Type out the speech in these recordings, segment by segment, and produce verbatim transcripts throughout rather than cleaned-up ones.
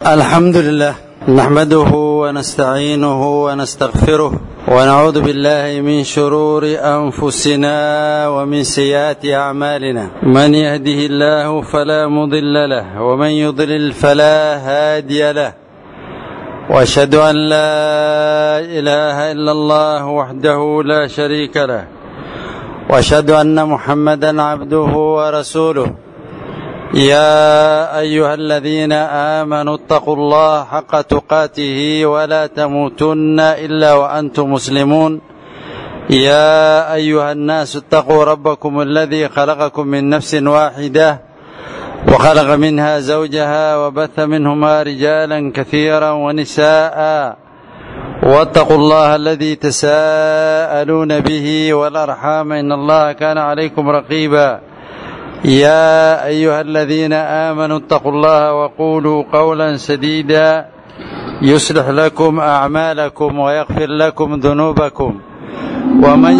الحمد لله نحمده ونستعينه ونستغفره ونعوذ بالله من شرور أنفسنا ومن سيئات أعمالنا من يهده الله فلا مضل له ومن يضلل فلا هادي له وأشهد أن لا إله إلا الله وحده لا شريك له وأشهد أن محمدا عبده ورسوله يا أيها الذين آمنوا اتقوا الله حق تقاته ولا تموتن إلا وأنتم مسلمون يا أيها الناس اتقوا ربكم الذي خلقكم من نفس واحدة وخلق منها زوجها وبث منهما رجالا كثيرا ونساء واتقوا الله الذي تساءلون به والأرحام إن الله كان عليكم رقيبا يا أيها الذين آمنوا اتقوا الله وقولوا قولا سديدا يصلح لكم أعمالكم ويغفر لكم ذنوبكم ومن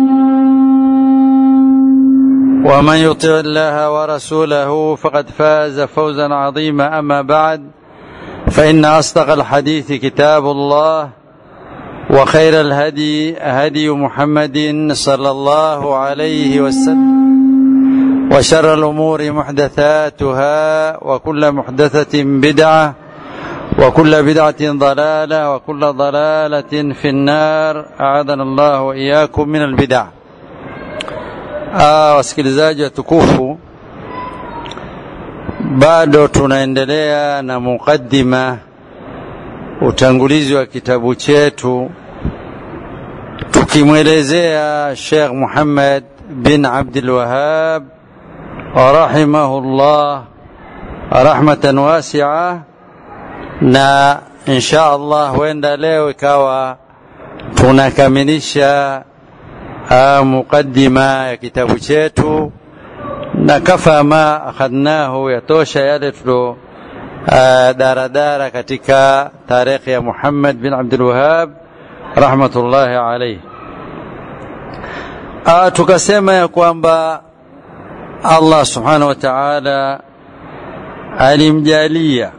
ومن يطع الله ورسوله فقد فاز فوزا عظيما. أما بعد فإن أصدق الحديث كتاب الله وخير الهدي هدي محمد صلى الله عليه وسلم وشر الأمور محدثاتها وكل محدثة بدعة وكل بدعة ضلالة وكل ضلالة في النار أعاذنا الله وإياكم من البدع. آه wasikilizaji watukufu, bado tunaendelea na mukaddima, utangulizi wa kitabu chetu, tukimwelezea Sheikh Muhammad bin Abdul Wahhab rahimahullah rahmatan wasi'a, na insha Allah huenda leo ikawa tunakamilisha mukaddima ya kitabu chetu, na kafa ma akhadnahu, yatosha yale tulo daradara katika tarikhi ya Muhammad bin Abdul Wahhab rahmatullahi alayhi. Tukasema ya kwamba Allah subhanahu wa ta'ala alimjalia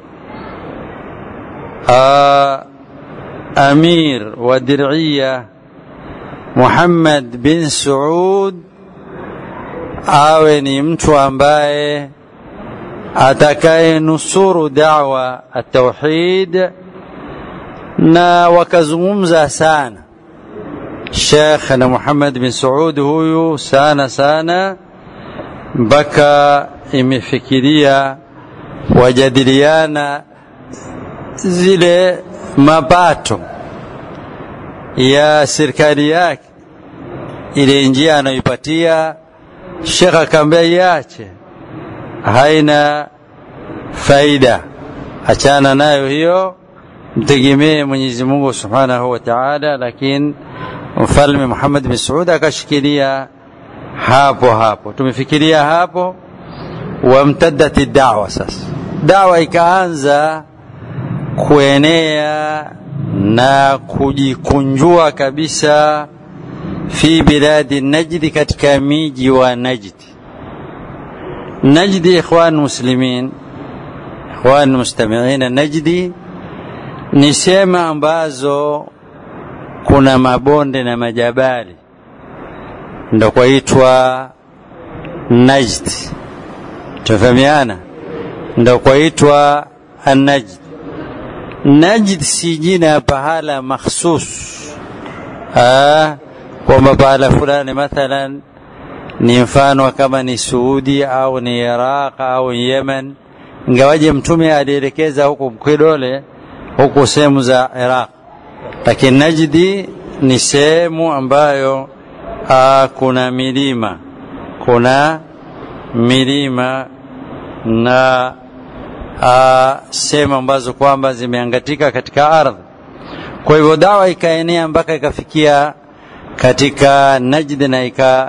amir wa dir'iyya Muhammad bin Saud awe ni mtu ambaye atakaye nusuru da'wa at-tauhid, na wakazungumza sana Sheikh na Muhammad bin Saud huyu sana sana mpaka imefikiria wajadiliana zile mapato ya serikali yake, ile njia anayoipatia Sheikh akamwambia iache, haina faida, achana nayo hiyo, mtegemee Mwenyezi Mungu Subhanahu wa Ta'ala. Lakini mfalme Muhammad bin Saud akashikilia hapo hapo. Tumefikiria hapo, wamtaddati da'wa. Sasa da'wa ikaanza kuenea na kujikunjua kabisa fi biladi Najd, katika miji wa Najd. Najd, ikhwan muslimin, ikhwan mustami'ina, Najd ni sehemu ambazo kuna mabonde na majabali, ndio kwaitwa Najd. Tufahamiana, ndio kwaitwa An-Najd. Najd si jina pahala makhsus, ah kwamba pahala fulani mathalan ni mfano kama ni Saudi au ni Iraq au Yemen, ingawaje mtume alielekeza huko kidole huko sehemu za Iraq, lakini Najd ni sehemu ambayo Aa, kuna milima kuna milima na sehemu ambazo kwamba zimeangatika katika ardhi. Kwa hivyo dawa ikaenea mpaka ikafikia katika Najd na ika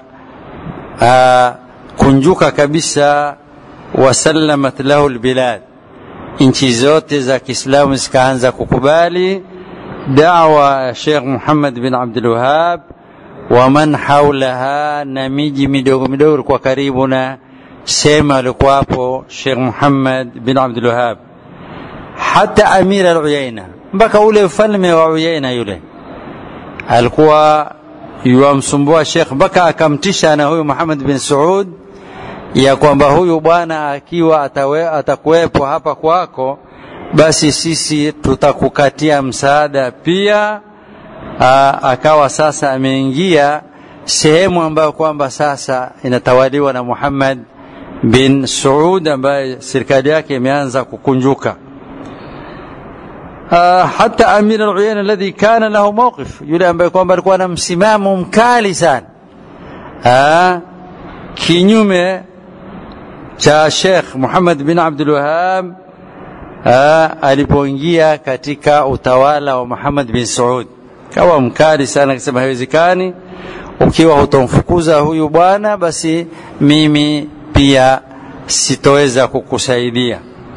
kunjuka kabisa. Wasallamat lahu albilad, nchi zote za Kiislamu zikaanza kukubali dawa ya Sheikh Muhammad bin Abdul Wahhab wa man haulaha, na miji midogo midogo kwa karibu na sema alikuwa hapo Sheikh Muhammad bin Abdul Wahhab. hata amira al-Uyaina, mpaka ule mfalme wa Uyaina yule alikuwa yuamsumbua Sheikh, mpaka akamtisha na huyu Muhammad bin Saud ya kwamba huyu bwana akiwa atawe, atakuwepo hapa kwako, basi sisi tutakukatia msaada pia. Aa, akawa sasa ameingia sehemu ambayo kwamba sasa inatawaliwa na Muhammad bin Saud, ambaye serikali yake imeanza kukunjuka. hata Amir al-Uyaina alladhi kana lahu mawqif, yule ambaye kwamba alikuwa na msimamo mkali sana ah kinyume cha Sheikh Muhammad bin Abdul Wahhab alipoingia katika utawala wa Muhammad bin Saud, kawa mkali sana, akisema haiwezekani, ukiwa hutomfukuza huyu bwana basi mimi pia sitoweza kukusaidia.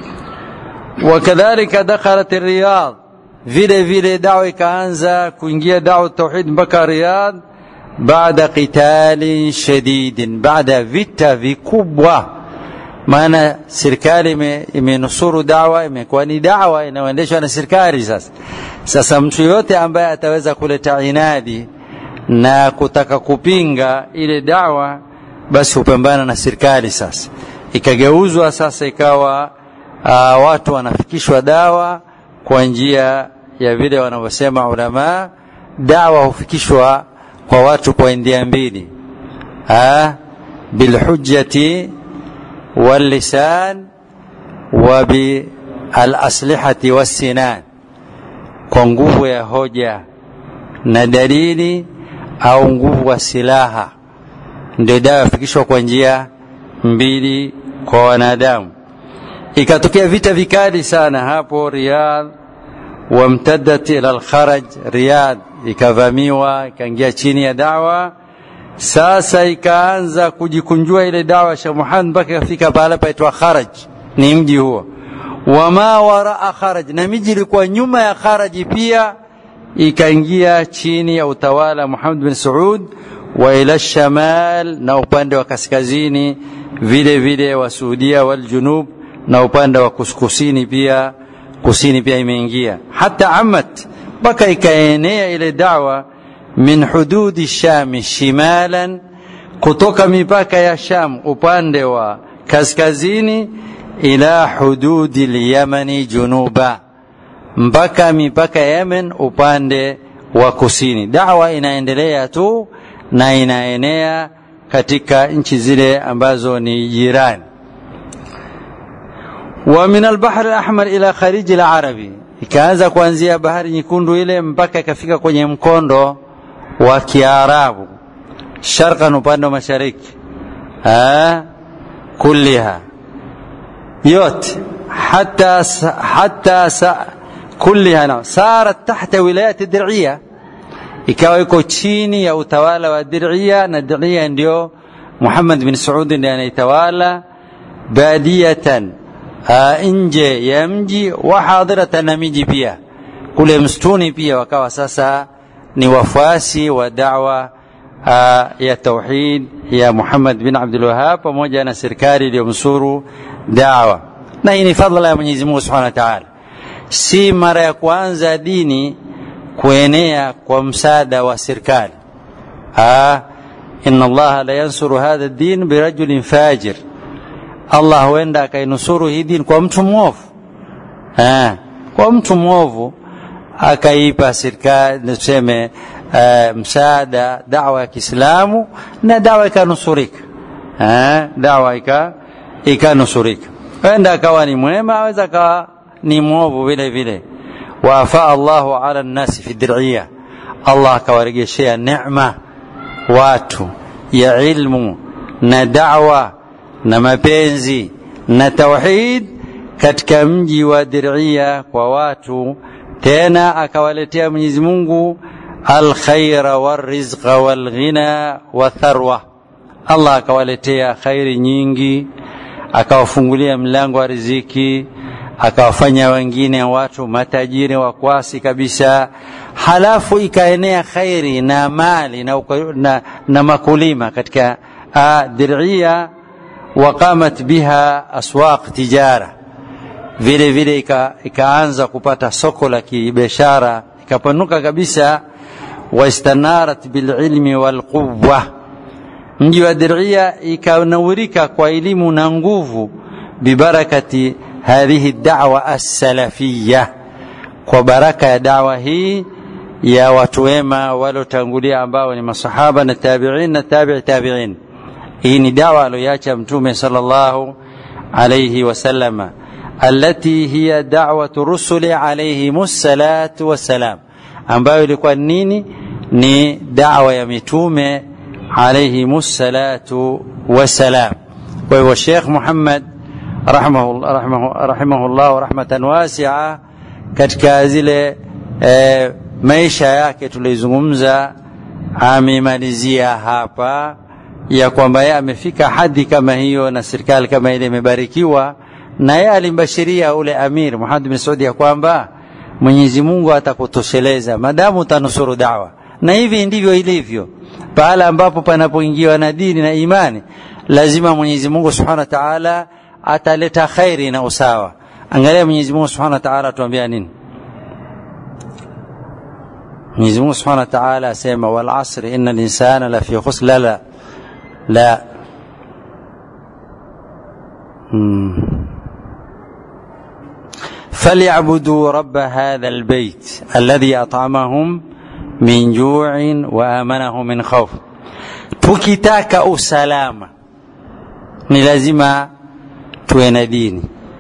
Wakadhalika dakhalat Riyadh, vile vile dawa ikaanza kuingia dawa tauhid mpaka Riyadh, baada qitalin shadidin, baada vita vikubwa. Maana serikali imenusuru dawa, imekuwa ni dawa inayoendeshwa na serikali. Sasa sasa mtu yote ambaye ataweza kuleta inadi na kutaka kupinga ile dawa, basi upambana na serikali. Sasa ikageuzwa, sasa ikawa uh, watu wanafikishwa dawa kwa njia ya vile wanavyosema ulama, dawa hufikishwa kwa watu kwa njia mbili, ah bil hujjati wal lisan wa bil aslihati was sinan, kwa nguvu ya hoja na dalili au nguvu wa silaha, ndio dawa hufikishwa kwa njia mbili kwa wanadamu. Ikatokea vita vikali sana hapo Riyadh, wamtaddat ila al-Kharaj, Riyadh ikavamiwa, ikaingia chini ya dawa. Sasa ikaanza kujikunjua ile dawa Sheikh Muhammad mpaka kafika pale paitwa Kharaj, ni mji huo. Wama waraa Kharaj, na miji ilikuwa nyuma ya Kharaj pia ikaingia chini ya utawala Muhammad bin Saud. Wa ila shamal, na upande wa kaskazini vile vile wa Saudia, wal junub, na upande wa kusini pia, kusini pia imeingia. Hata amat, mpaka ikaenea ile dawa min hududi Sham shimalan, kutoka mipaka ya Sham upande wa kaskazini, ila hududi al-Yamani junuba, mpaka mipaka ya Yemen upande wa kusini. Dawa inaendelea tu na inaenea katika nchi zile ambazo ni jirani. Wa min al-Bahr al-Ahmar ila Kharij al-Arabi, ikaanza kuanzia bahari nyekundu ile mpaka ikafika kwenye mkondo wa Kiarabu, sharqan, upande wa mashariki, ah kulliha yote, hata hata sa, kulliha na sarat tahta wilayat ad-Dir'iyya, ikawa iko chini ya utawala wa Dir'iyya, na Dir'iyya ndio Muhammad bin Saud ndiye anaitawala. Badiyatan, nje ya mji, wa hadiratan, na miji pia kule msituni pia wakawa sasa ni wafuasi wa da'wa ya tauhid ya Muhammad bin Abdul Wahhab, pamoja na serikali iliyomsuru da'wa. Na hii ni fadhila ya Mwenyezi Mungu Subhanahu wa Ta'ala. Si mara ya kwanza dini kuenea kwa msaada wa serikali. ah inna Allah la yansuru hadha ad-din bi rajulin fajir, Allah huenda akainusuru hii dini kwa mtu mwovu. ah kwa mtu mwovu akaipa serikali niseme uh, msaada da'wa ya Kiislamu, na da'wa ikanusurika. eh da'wa ika ikanusurika. Huenda akawa ni mwema, aweza akawa ni mwovu vile vile. Wa fa Allahu ala an-nas fi Dir'iyya, Allah akawarejeshea neema watu ya ilmu na da'wa na mapenzi na tauhid katika mji wa Dir'iyya kwa watu. Tena akawaletea Mwenyezi Mungu al-khaira war-rizqa wal-ghina wa-tharwa, Allah akawaletea khairi nyingi, akawafungulia mlango wa riziki, akawafanya wengine watu matajiri wa kwasi kabisa. Halafu ikaenea khairi na mali na, na, na makulima katika Dir'iyya. Waqamat biha aswaq tijara, vile vile ikaanza kupata soko la kibiashara, ikapanuka kabisa. Wastanarat bililmi walquwwa, mji wa Dir'ia ikanawirika kwa elimu na nguvu, bibarakati hadhihi da'wa as-salafiyya, kwa baraka ya da'wa hii ya watu wema walotangulia ambao ni masahaba na tabi'in na tabi'i tabi'in. Hii ni da'wa aliyoacha Mtume sallallahu alayhi wasallama, allati hiya da'watu rusuli alayhimus salatu wassalam, ambayo ilikuwa nini? Ni da'wa ya mitume alayhimus salatu wassalam. Kwa hivyo Sheikh Muhammad rahimahullah rahimahullah rahimahullah rahmatan wasi'a, katika zile e, maisha yake tulizungumza, amemalizia hapa ya kwamba yeye amefika hadi kama hiyo na serikali kama ile imebarikiwa, na yeye alimbashiria ule Amir Muhammad bin Saudi ya kwamba Mwenyezi Mungu atakutosheleza madamu utanusuru da'wa. Na hivi ndivyo ilivyo, pale ambapo panapoingiwa na dini na imani, lazima Mwenyezi Mungu Subhanahu wa Ta'ala ataleta khairi na usawa. Angalia Mwenyezi Mungu Subhanahu wa Ta'ala tuambia nini? Mwenyezi Mungu Subhanahu wa Ta'ala asema, wal asri innal insana lafi khusr. La la la hmm. فليعبدوا رب هذا البيت الذي أطعمهم من جوع وآمنهم من خوف. tukitaka usalama ni lazima tuwe na dini,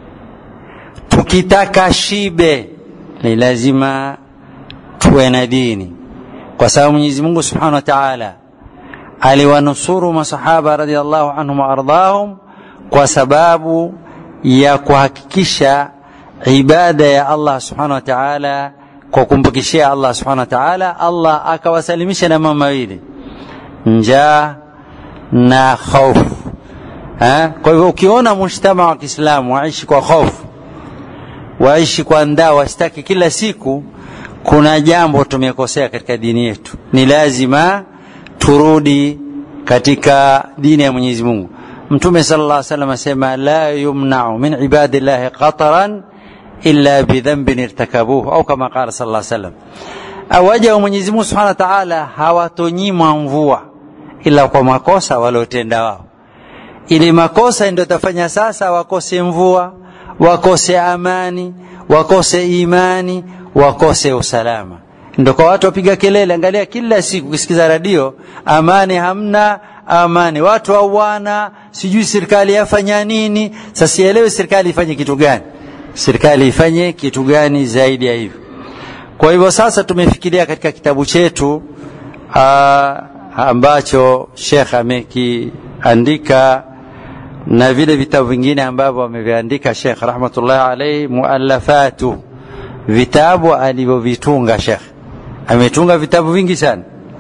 tukitaka shibe ni lazima tuwe na dini, kwa sababu Mwenyezi Mungu Subhanahu wa Ta'ala aliwanusuru masahaba radhiallahu anhum wa ardhahum kwa sababu ya kuhakikisha ibada ya Allah Subhanahu wa Ta'ala, kwa kumpokeshia Allah Subhanahu wa Ta'ala. Allah akawasalimisha na mambo mawili, njaa na hofu. Ha? Kwa hivyo ukiona mshtama wa Kiislamu waishi kwa hofu, waishi kwa ndaa, wasitaki kila siku, kuna jambo tumekosea katika dini yetu. Ni lazima turudi katika dini ya Mwenyezi Mungu. Mtume sallallahu alaihi wasallam asema, la yumna'u min ibadillahi qataran illa bidhanbin irtakabuhu, au kama qala sallallahu alaihi wasallam. Awaja wa Mwenyezi Mungu Subhanahu wa Ta'ala hawatonyima mvua ila kwa makosa waliotenda wao. Ili makosa ndio tafanya sasa wakose mvua, wakose amani, wakose imani, wakose usalama. Ndio kwa watu wapiga kelele. Angalia kila siku ukisikiza radio, amani hamna, amani, watu hawana, sijui serikali yafanya nini. Sasa sielewi serikali ifanye kitu gani, serikali ifanye kitu gani zaidi ya hivyo. Kwa hivyo sasa tumefikiria katika kitabu chetu aa, ambacho Sheikh amekiandika na vile vitabu vingine ambavyo ameviandika Sheikh rahmatullahi alayhi, muallafatu, vitabu alivyovitunga Sheikh. Ametunga vitabu vingi sana.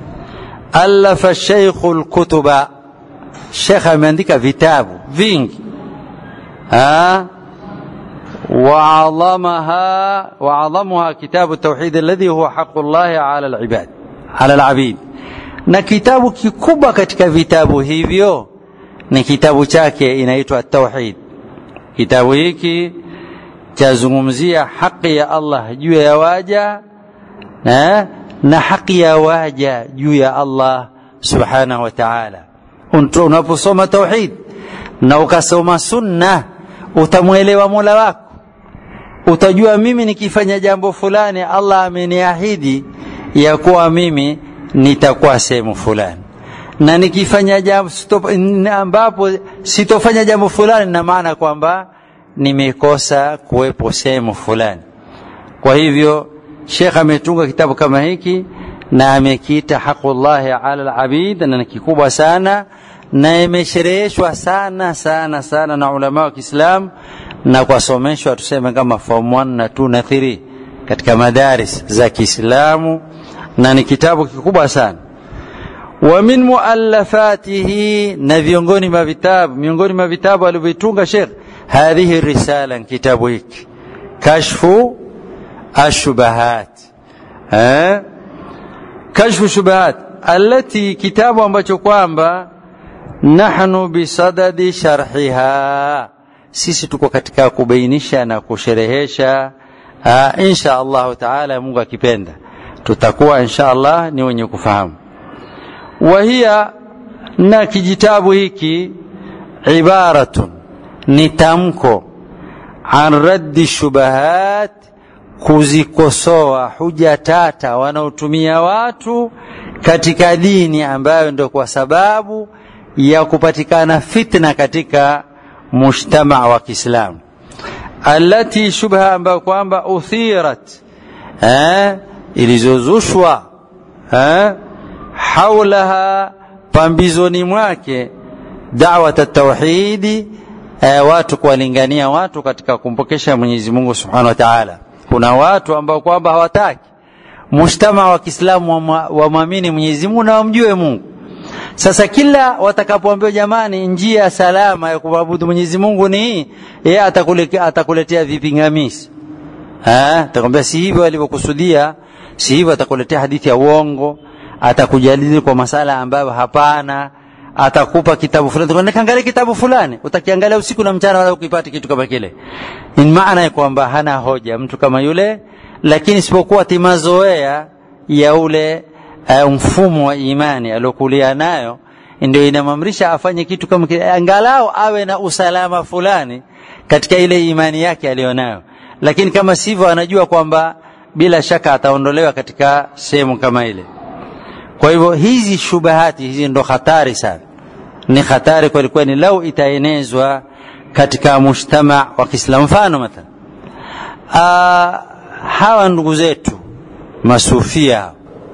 Alafa Sheikhul kutuba, Sheikh ameandika vitabu vingi. Ah وعظمها وعظمها كتاب التوحيد الذي هو حق الله على العباد على العبيد. Na kitabu kikubwa katika vitabu hivyo ni kitabu chake inaitwa Tauhid. Kitabu hiki chazungumzia haki ya Allah juu ya waja na na haki ya waja juu ya Allah Subhanahu wa Ta'ala. Unaposoma Tauhid na ukasoma Sunna, utamuelewa Mola wako. Utajua mimi nikifanya jambo fulani Allah ameniahidi ya kuwa mimi nitakuwa sehemu fulani, na nikifanya jambo ambapo sitofanya jambo fulani, na maana kwamba nimekosa kuwepo sehemu fulani. Kwa hivyo Sheikh ametunga kitabu kama hiki na amekiita Haqullahi ala al-abid, na ni kikubwa sana na imeshereheshwa sana sana sana na ulama wa Kiislamu, na kusomeshwa tuseme kama form one na two na three katika madaris za Kiislamu, na ni kitabu kikubwa sana. Wa min muallafatihi, na viongoni mwa vitabu miongoni mwa vitabu alivyotunga Sheikh, hadhihi risala, kitabu hiki Kashfu Ashubahat. Eh Kashfu Shubahat, alati, kitabu ambacho kwamba nahnu bisadadi sharhiha, sisi tuko katika kubainisha na kusherehesha. Insha Allah taala, Mungu akipenda tutakuwa insha Allah ni wenye kufahamu. Wahia, na kijitabu hiki ibaratun, ni tamko an raddi shubahat, kuzikosoa huja tata wanaotumia watu katika dini, ambayo ndio kwa sababu ya kupatikana fitna katika mujtama wa Kiislamu. Allati shubha, ambayo kwamba uthirat, eh ilizozushwa eh haulaha, pambizoni mwake, da'wat at-tauhid, eh, watu kuwalingania watu katika kumpokesha Mwenyezi Mungu Subhanahu wa Ta'ala. Kuna watu ambao kwamba hawataki mujtama wa Kiislamu wamwamini Mwenyezi Mungu na wamjue Mungu. Sasa kila watakapoambiwa jamani, njia salama ya kuabudu Mwenyezi Mungu ni hii, yeye atakuletea atakuletea vipingamizi. Eh, atakwambia si hivyo alivyokusudia, si hivyo, atakuletea hadithi ya uongo, atakujadili kwa masala ambayo hapana, atakupa kitabu fulani, tunaangalia kitabu fulani, utakiangalia usiku na mchana wala ukipata kitu kama kile. Ni maana ya kwamba hana hoja mtu kama yule, lakini isipokuwa timazoea ya ule uh, mfumo wa imani alokulia nayo ndio inamamrisha afanye kitu kama kile, angalau awe na usalama fulani katika ile imani yake alionayo. Lakini kama sivyo, anajua kwamba bila shaka ataondolewa katika sehemu kama ile. Kwa hivyo hizi shubahati hizi ndo hatari sana, ni hatari kwa kweli lau itaenezwa katika mujtama wa Kiislamu. Mfano mathalan, hawa ndugu zetu masufia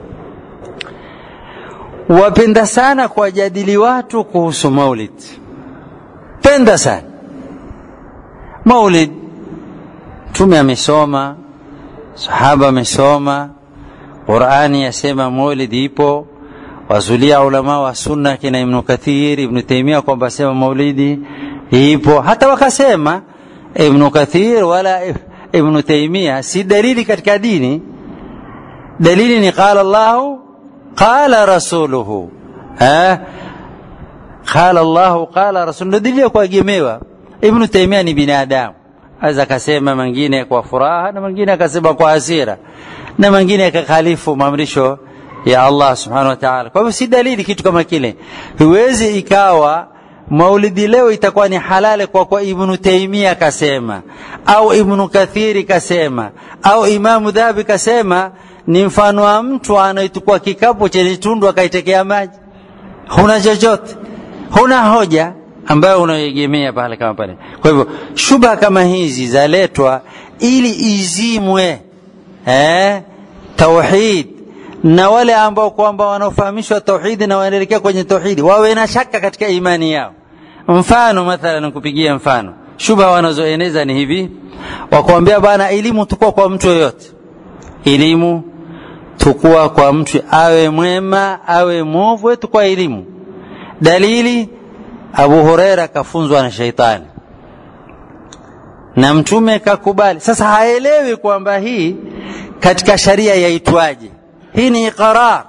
wapenda sana kuwajadili watu kuhusu maulid, penda sana maulid. Mtume amesoma, sahaba amesoma, Qur'ani yasema maulid ipo, wazulia ulama wa sunna kina Ibn Kathir, Ibn Taymiyyah kwamba sema maulidi ipo. Hata wakasema Ibn Kathir wala Ibn Taymiyyah si dalili katika dini, dalili ni qala Allah qala rasuluhu, eh qala Allah qala rasuluhu, dalili kwa gemewa. Ibn Taymiyyah ni binadamu, aza kasema mengine kwa furaha na mengine akasema kwa hasira na mengine akakhalifu maamrisho ya Allah Subhanahu wa Ta'ala. Kwa hivyo si dalili kitu kama kile. Huwezi ikawa maulidi leo itakuwa ni halale kwa kwa Ibn Taymiyyah kasema au Ibn Kathir kasema au Imam Dhahabi kasema, ni mfano wa mtu anayetukua kikapu chenye tundu akaitekea maji. Huna chochote, huna hoja ambayo unayegemea pale kama pale. Kwa hivyo shubha kama hizi zaletwa ili izimwe eh tauhid, na wale ambao kwamba wanaofahamishwa tauhid na wanaelekea kwenye tauhid wawe na shaka katika imani yao. Mfano mathalan, nikupigia mfano, shubha wanazoeneza ni hivi, wakwambia bana, elimu tukua kwa mtu yoyote, elimu tukua kwa mtu, awe mwema awe mwovu, tukua elimu. Dalili, Abu Huraira kafunzwa na shaitani na mtume kakubali. Sasa haelewi kwamba hii katika sharia yaitwaje. Hii ni iqrar.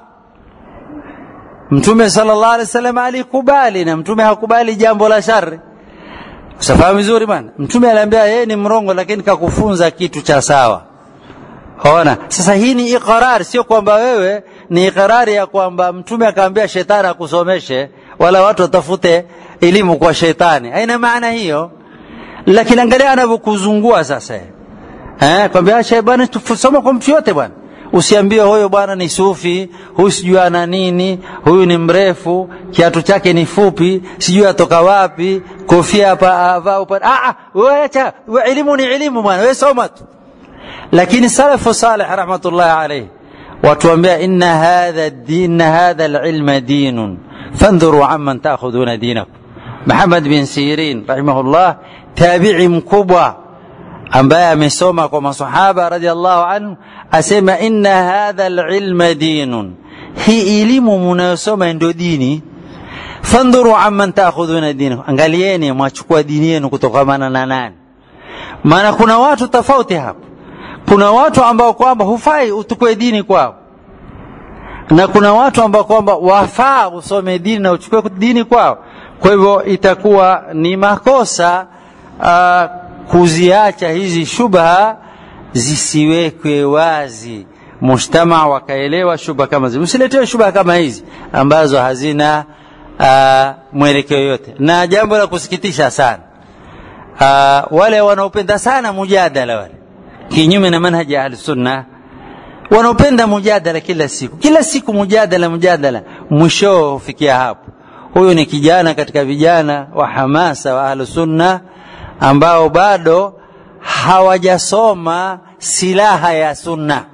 Mtume sallallahu alaihi wasallam alikubali na mtume hakubali jambo la shari. Usafahamu vizuri bwana. Mtume aliambia yeye ni mrongo, lakini kakufunza kitu cha sawa. Ona, sasa hii ni iqrar, sio kwamba wewe ni iqrari ya kwamba mtume akaambia shetani akusomeshe wala watu watafute elimu kwa shetani. Haina maana hiyo. Lakini angalia anavyokuzungua sasa. Eh, kwambia shetani tufusoma kwa mtu yote bwana. Usiambie huyo bwana ni sufi, huyu sijui ana nini, huyu ni mrefu, kiatu chake ni fupi, sijui atoka wapi, kofia hapa avaa hapa. Ah ah, wewe acha, elimu ni elimu bwana, wewe soma tu. Lakini salafu salih rahmatullah alayhi watuambia inna hadha ad-din hadha al-ilm dinun fandhuru amman ta'khuduna dinakum. Muhammad bin Sirin rahimahullah, tabi'i mkubwa ambaye amesoma kwa masahaba radhiallahu anhu, asema inna hadha al-ilm dinun, hii elimu mnayosoma ndio dini. Fandhuru amman ta'khuduna dinakum, angalieni mwachukua dini yenu kutokana na nani. Maana kuna watu tofauti hapa. Kuna watu ambao kwamba hufai utukue dini kwao, na kuna watu ambao kwamba wafaa usome dini na uchukue dini kwao. Kwa hivyo itakuwa ni makosa uh, kuziacha hizi shubha zisiwekwe wazi, mujtama wakaelewa shubha kama hizi. Usiletee shubha kama hizi ambazo hazina uh, mwelekeo yote. Na jambo la kusikitisha sana, uh, wale wanaopenda sana mujadala, wale kinyume na manhaji ya Ahlus-Sunnah, wanaopenda mujadala kila siku kila siku mujadala mujadala, mwisho ufikia hapo. Huyu ni kijana katika vijana wa hamasa wa Ahlus-Sunnah ambao bado hawajasoma silaha ya sunna,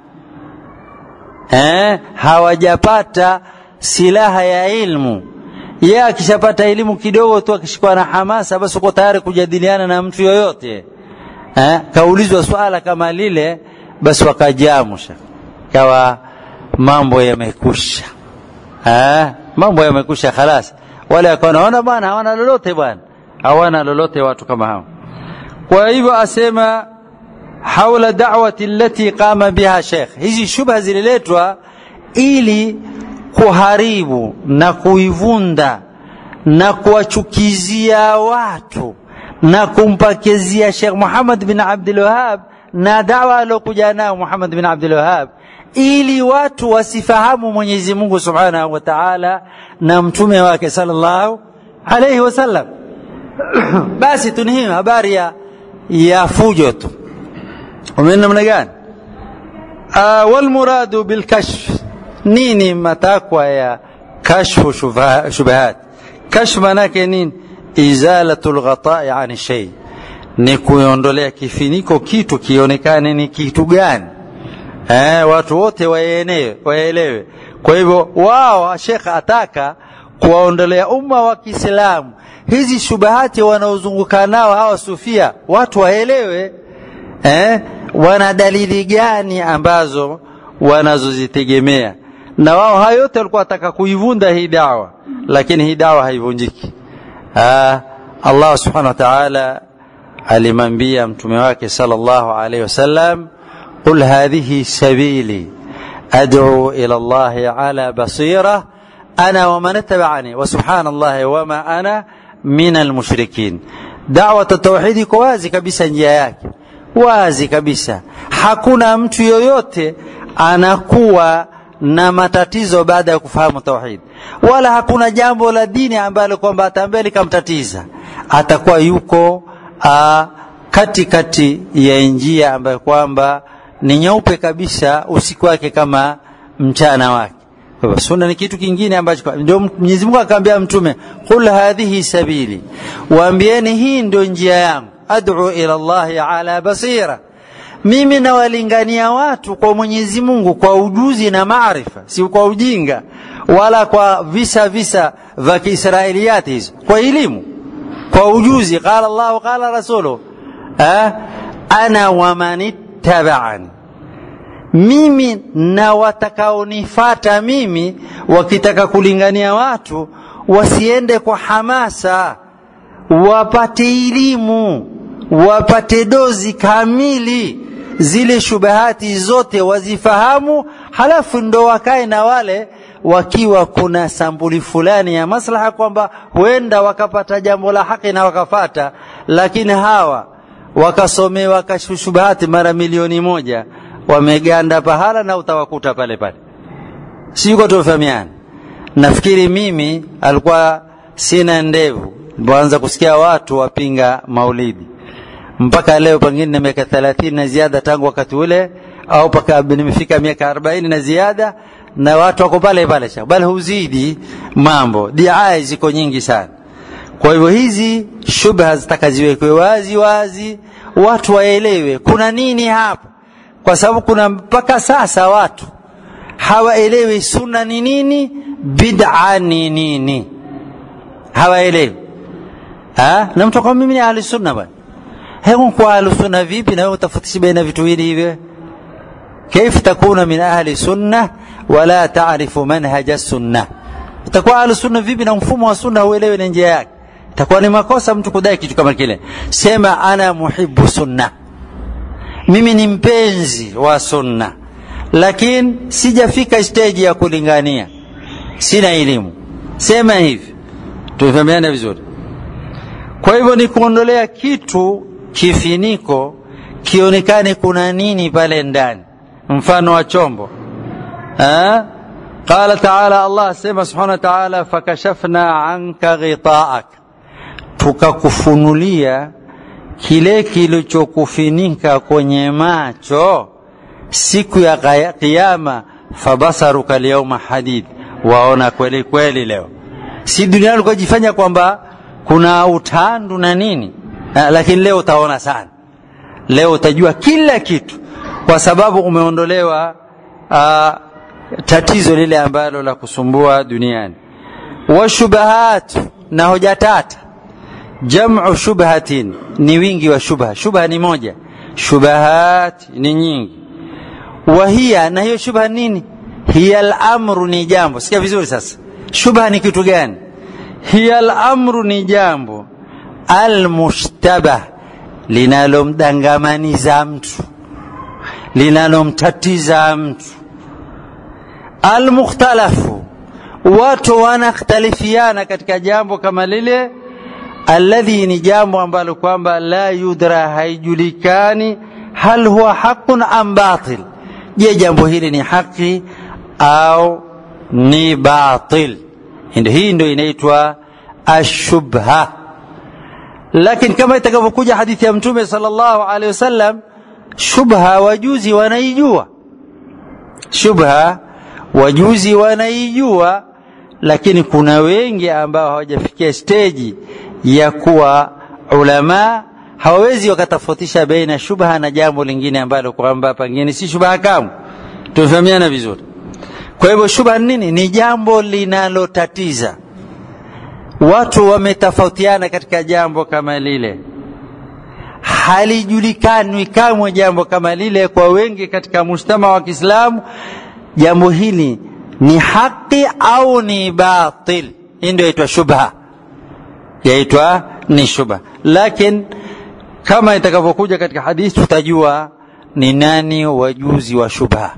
eh hawajapata silaha ya ilmu. Yeye akishapata elimu kidogo tu, akishikwa na hamasa, basi uko tayari kujadiliana na mtu yoyote. Eh kaulizwa swala kama lile, basi wakajamusha, kawa mambo yamekusha. Eh mambo yamekusha khalas. Wale wanaona bwana hawana lolote, bwana hawana lolote watu kama hao. Kwa hivyo asema haula da'wati allati qama biha sheikh, hizi shubha zililetwa ili kuharibu na kuivunda na kuwachukizia watu na kumpakezia Sheikh Muhammad bin Abdul Wahhab na da'wa alokuja nao Muhammad bin Abdul Wahhab, ili watu wasifahamu Mwenyezi Mungu Subhanahu wa Ta'ala na mtume wake sallallahu alayhi wasallam. Basi tunihii habari ya ya fujo tu. Umeona namna gani? Wal muradu bil kashf, nini matakwa ya kashfu shubahat? Kashf maana yake nini? Izalatul ghata'i an shay, ni kuondolea kifiniko kitu kionekane ni kitu gani. Eh watu wote waelewe waelewe. Kwa hivyo wao Sheikh ataka kuwaondolea umma wa Kiislamu hizi shubahati wanaozunguka nao hawa sufia, watu waelewe eh wana dalili gani ambazo wanazozitegemea. Na wao hayo yote walikuwa wataka kuivunda hii dawa, lakini hii dawa haivunjiki. ah Allah subhanahu wa ta'ala alimwambia mtume wake sallallahu alayhi wasallam, qul hadhihi sabili ad'u ila Allah ala basira ana wa man ittaba'ani wa subhanallahi wa ma ana min almushrikin. Da'wa at-tauhid iko wazi kabisa, njia yake wazi kabisa. Hakuna mtu yoyote anakuwa na matatizo baada ya kufahamu tauhid, wala hakuna jambo la dini ambalo kwamba atambeli kamtatiza. Atakuwa yuko a, kati kati ya njia ambayo kwamba ni nyeupe kabisa, usiku wake kama mchana wake. Kwa sunna ni kitu kingine ambacho ndio Mwenyezi Mungu akamwambia mtume, qul hadhihi sabili, waambieni hii ndio njia yangu, ad'u ila Allah ala basira, mimi nawalingania watu kwa Mwenyezi Mungu kwa ujuzi na maarifa, si kwa ujinga wala kwa visa visa vya Kiisrailiyati hizo, kwa elimu, kwa ujuzi. Qala Allah qala rasuluhu, eh ana wa manittaba'ani, mimi na watakaonifuata mimi, wakitaka kulingania watu wasiende kwa hamasa, wapate elimu, wapate dozi kamili, zile shubahati zote wazifahamu, halafu ndo wakae na wale wakiwa kuna sambuli fulani ya maslaha kwamba huenda wakapata jambo la haki na wakafata. Lakini hawa wakasomewa kashubahati mara milioni moja, wameganda pahala na utawakuta pale pale. Siko tofahamiana. Nafikiri mimi alikuwa sina ndevu, nilianza kusikia watu wapinga maulidi mpaka leo pengine na miaka thelathini na ziada tangu wakati ule, au paka nimefika miaka arobaini na ziada, na watu wako pale pale, bali huzidi mambo, diai ziko nyingi sana. Kwa hivyo hizi shubha zitakaziwekwe wazi wazi, watu waelewe kuna nini hapa, kwa sababu kuna mpaka sasa watu hawaelewi sunna ni nini, bid'a ni nini, hawaelewi. Ha na mtu kama mimi ni ahli sunna bwana, hebu kwa ahli sunna vipi na utafutisha baina vitu hivi hivi? كيف تكون من أهل السنة ولا تعرف منهج السنة؟ utakuwa ahli sunna vipi na mfumo wa sunna uelewe na njia yake? Itakuwa ni makosa mtu kudai kitu kama kile. Sema ana muhibbu sunna, mimi ni mpenzi wa sunna, lakini sijafika stage ya kulingania, sina elimu. Sema hivi, tufahamiane vizuri. Kwa hivyo ni kuondolea kitu kifiniko kionekane kuna nini pale ndani, mfano wa chombo. eh qala ta'ala, Allah sema subhanahu wa ta'ala, fakashafna anka ghita'ak, tukakufunulia kile kilichokufinika kwenye macho siku ya kiyama, fabasaruka al-yawma hadid, waona kweli kweli leo. Si duniani ulikuwa jifanya kwamba kuna utandu na nini, ha, lakini leo utaona sana. Leo utajua kila kitu kwa sababu umeondolewa uh, tatizo lile ambalo la kusumbua duniani. Wa shubahat, na hoja tata. Jam'u shubhatin, ni wingi wa shubha. Shubha ni moja, shubahat ni nyingi. Wa hiya, na hiyo shubha nini? Hiya al-amru, ni jambo. Sikia vizuri sasa, shubha ni kitu gani? Hiya al-amru, ni jambo al-mushtabah, linalomdangamaniza mtu, linalomtatiza mtu. Al-mukhtalafu, watu wanakhtalifiana katika jambo kama lile. Alladhi, ni jambo ambalo kwamba la yudra, haijulikani, hal huwa haqqun am batil, je jambo hili ni haki au ni batil. Ndio hii ndio inaitwa ashubha. Lakini kama itakavyokuja hadithi ya Mtume sallallahu alaihi wasallam, shubha wajuzi wanaijua, shubha wajuzi wanaijua, lakini kuna wengi ambao hawajafikia stage ya kuwa ulama, hawawezi wakatofautisha baina shubha na jambo lingine ambalo kwamba pengine si shubha kama. Tufahamiana vizuri. Kwa hivyo shubha nini? Ni jambo linalotatiza. Watu wametofautiana katika jambo kama lile, halijulikani kamwe jambo kama lile kwa wengi katika mujtama wa Kiislamu, jambo hili ni haki au ni batil. Hii ndio inaitwa shubha, yaitwa ni shubha. Lakini kama itakavyokuja katika hadithi tutajua ni nani wajuzi wa shubha.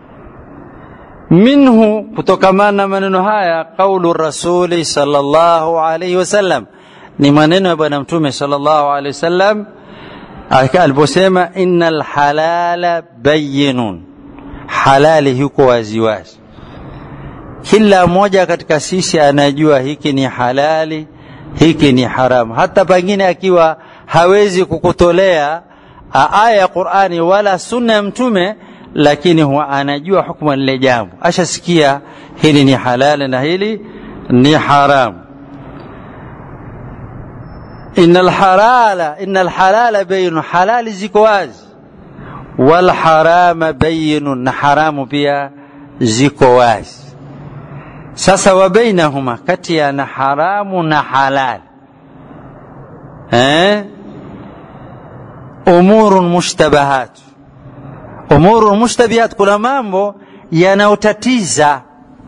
Minhu, kutokamana maneno haya, qaulu rasuli sallallahu alayhi wasallam, ni maneno ya bwana Mtume sallallahu alayhi wasallam aliposema, innal halala bayyinun, halali huko waziwazi. Kila mmoja katika sisi anajua hiki ni halali, hiki ni haramu. Hata pengine akiwa hawezi kukutolea aya ya Qur'ani wala sunna ya Mtume, lakini huwa anajua hukumu lile jambo, ashasikia hili ni halali na hili ni haramu. Innal halala innal halala bayyin, halali ziko wazi, wal harama bayyin, na haramu pia ziko wazi. Sasa wa bainahuma, kati ya na haramu na halal, eh umurun mushtabahat. Umurun mushtabihat, kuna mambo yanaotatiza.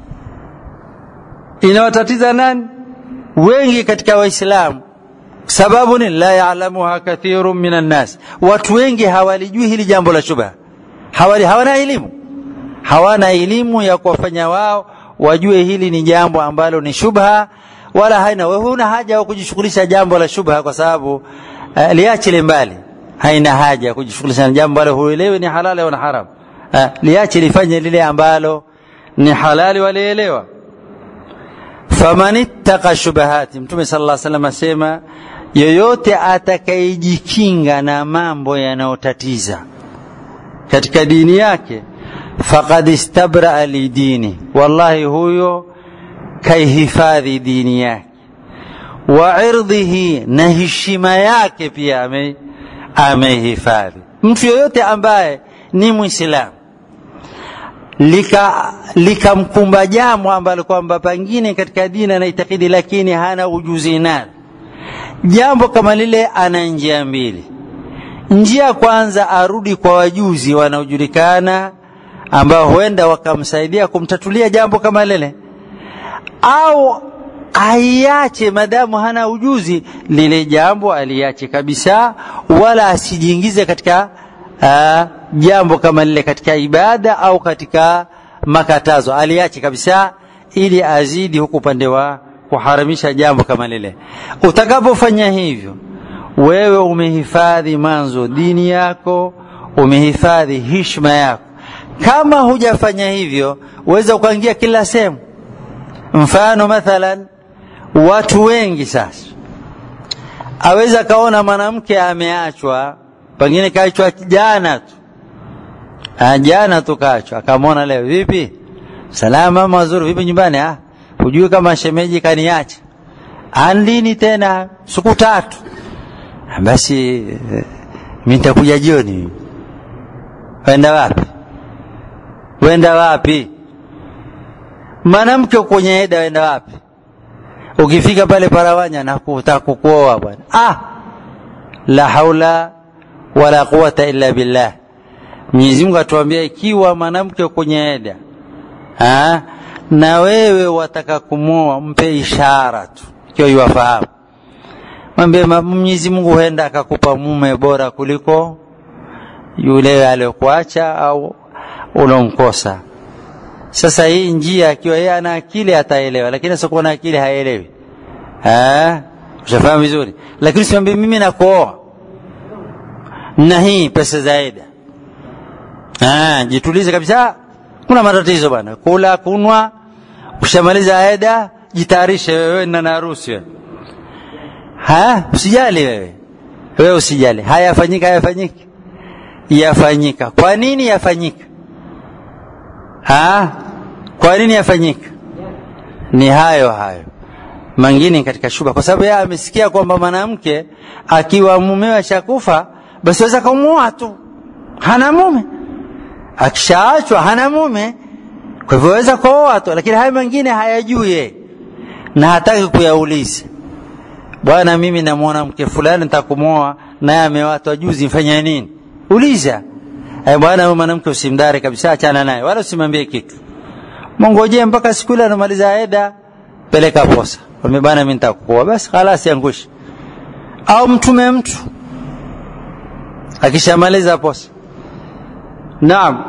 Inaotatiza nani? Wengi katika Waislamu. Sababu ni la ya'lamuha kathirun minan nas, watu wengi hawalijui hili jambo la shubha. Hawali hawana elimu, hawana elimu ya kuwafanya wao wajue hili ni jambo ambalo ni shubha, wala haina wewe huna haja ya kujishughulisha jambo la shubha, kwa sababu uh, liache mbali. Haina haja kujishughulisha na jambo ambalo huelewi ni halali au ni haram. uh, liache lifanye lile ambalo ni halali walielewa. Famanittaqa shubahati, Mtume sallallahu alaihi wasallam asema, yoyote atakayejikinga na mambo yanayotatiza katika dini yake, faqad istabra li dini, wallahi huyo kaihifadhi dini yake, wa irdhihi, na heshima yake pia ame amehifadhi. Mtu yoyote ambaye ni Muislamu lika likamkumba jambo ambalo kwamba pengine katika dini anaitakidi lakini hana ujuzi nalo, jambo kama lile, ana njia mbili. Njia kwanza, arudi kwa wajuzi wanaojulikana ambao huenda wakamsaidia kumtatulia jambo kama lile, au aiache madamu hana ujuzi lile jambo, aliache kabisa, wala asijiingize katika uh, jambo kama lile katika ibada au katika makatazo, aliache kabisa ili azidi huku upande wa kuharamisha jambo kama lile. Utakapofanya hivyo, wewe umehifadhi manzo dini yako, umehifadhi heshima yako. Kama hujafanya hivyo, uweza ukaingia kila sehemu. Mfano mathalan, watu wengi sasa aweza kaona mwanamke ameachwa, pengine kaachwa jana tu. Jana tu kaachwa, akamwona leo, vipi? Salama mazuri, vipi nyumbani? Ah, hujui kama shemeji kaniacha. Andini tena siku tatu. Basi mimi nitakuja jioni. Wenda wapi? Wenda wapi? Mwanamke kwenye eda wenda wapi? Ukifika pale Parawanya na kutaka kukuoa bwana. Ah! La haula wala quwata illa billah. Mwenyezi Mungu atuambia ikiwa mwanamke kwenye eda, ah, na wewe wataka kumuoa, mpe ishara tu. Ikiwa yuwafahamu. Mwambie Mwenyezi Mungu huenda akakupa mume bora kuliko yule aliyokuacha au unomkosa. Sasa hii njia akiwa yeye ana akili ataelewa, lakini asipokuwa na akili haelewi. Eh? Ushafahamu vizuri. Lakini usimwambie mimi nakuoa na hii pesa zaidi. Ah, jitulize kabisa. Kuna matatizo bwana. Kula, kunwa, ushamaliza aida, jitayarishe wewe na harusi wewe. Ha? Usijali wewe. Wewe usijali. Hayafanyika, hayafanyiki. Yafanyika. Kwa nini yafanyika? Ha? Kwa nini yafanyika? Ni hayo hayo. Mangine katika shubha, kwa sababu yeye amesikia kwamba mwanamke akiwa mumewe ashakufa, basi waweza kumuoa tu. Hana mume. Akishaachwa hana mume, kwa hivyo waweza kuoa tu, lakini haya mengine hayajui yeye. Na hataki kuyauliza. Bwana mimi namuona mke fulani nitakumuoa, naye amewatwa juzi, mfanya nini? Uliza. Eh bwana huyu mwanamke usimdare kabisa, achana naye. Wala usimwambie kitu. Mngojee mpaka siku ile anamaliza eda, peleka posa. Mwambie bwana mimi nitakuoa, basi خلاص yangushi. Au mtume mtu akishamaliza posa. Naam.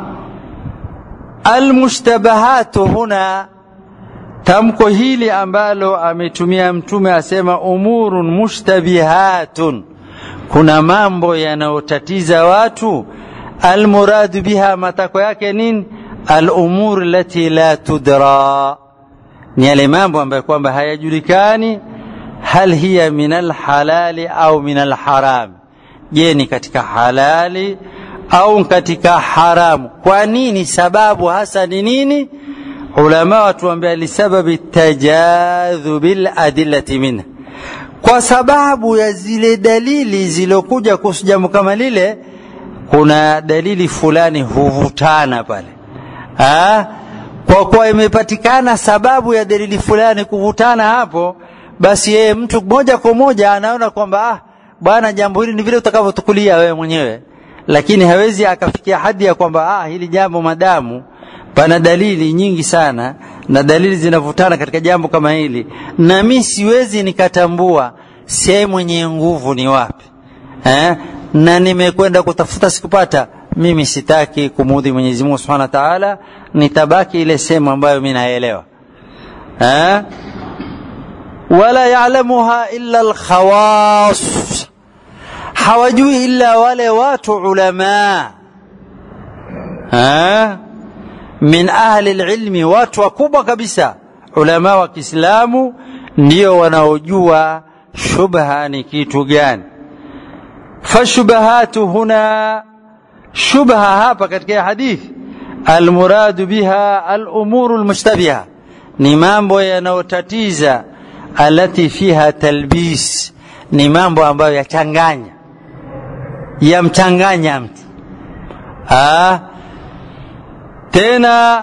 Almushtabahatu huna, tamko hili ambalo ametumia mtume asema umurun mushtabihatun, kuna mambo yanayotatiza watu. Almuradu biha, matako yake nini? Al-umur lati la tudra, ni yale mambo ambayo kwamba hayajulikani. Hal hiya min al-halali au min al-haram, je ni katika halali au katika haramu? Kwa nini? Sababu hasa ni nini? Ulama watuambia li sababi tajadhubil adillati minha, kwa sababu ya zile dalili zilokuja kuhusu jambo kama lile. Kuna dalili fulani huvutana pale, ah, kwa kuwa imepatikana sababu ya dalili fulani kuvutana hapo, basi yeye mtu moja kwa moja anaona kwamba ah bwana jambo hili ni vile utakavyotukulia wewe mwenyewe, lakini hawezi akafikia hadi ya kwamba ah hili jambo madamu pana dalili nyingi sana na dalili zinavutana katika jambo kama hili, na mimi siwezi nikatambua sehemu yenye nguvu ni wapi, eh, na nimekwenda kutafuta sikupata, mimi sitaki kumudhi Mwenyezi Mungu Subhanahu wa Ta'ala, nitabaki ile sehemu ambayo mimi naelewa. Eh, wala ya'lamuha illa al-khawas, hawajui illa wale watu ulama, eh, min ahli al-ilmi, watu wakubwa kabisa, ulama wa Kiislamu ndio wanaojua shubha ni kitu gani. Fashubahatu huna, shubha hapa katika hadithi, almuradu biha al-umuru al-mushtabiha, ni mambo yanayotatiza, alati fiha talbis, ni mambo ambayo yachanganya, yamchanganya mtu. Ah, tena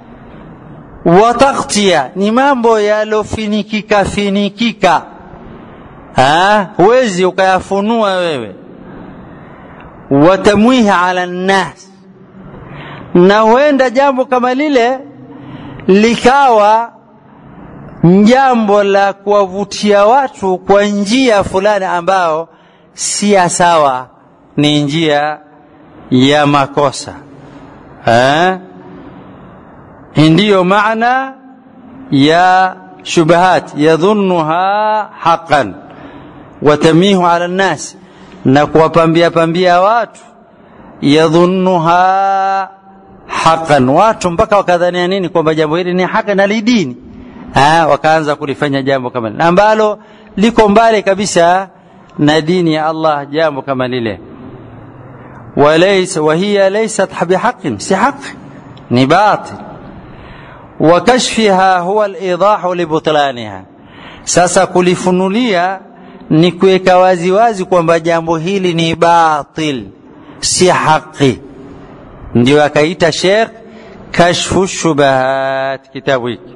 wataqtia, ni mambo yalofinikika finikika, ah, huwezi ukayafunua wewe. Watamwiha ala nnas, na huenda jambo kama lile likawa jambo la kuwavutia watu kwa njia fulani ambao si sawa, ni njia ya makosa. Eh, ndiyo maana ya shubahat yadhunnuha haqqan wa tamihu ala an-nas, na kuwapambia pambia watu yadhunnuha haqqan, watu mpaka wakadhania nini kwamba jambo hili ni haki na lidini, ah wakaanza kulifanya jambo kama lile ambalo liko mbali kabisa na dini ya Allah, jambo kama lile. walaysa wa hiya laysat bihaqqin, si haki, ni batil. wa kashfiha huwa al-idah li butlaniha, sasa kulifunulia ni kuweka wazi wazi kwamba jambo hili ni batil, si haki. Ndio akaita Sheikh kashfu shubahat kitabu hiki.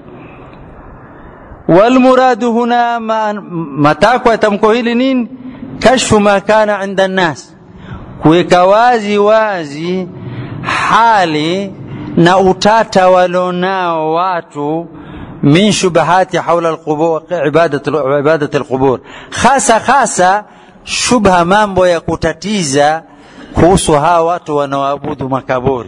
wal muradu huna matakwa tamko hili nini? kashfu ma kana inda an-nas, kuweka wazi wazi hali na utata walionao watu min shubahati hawla al-qubur, ibadatu ibadatu al-qubur, hasa hasa shubha, mambo ya kutatiza kuhusu hawa watu wanaoabudu makaburi.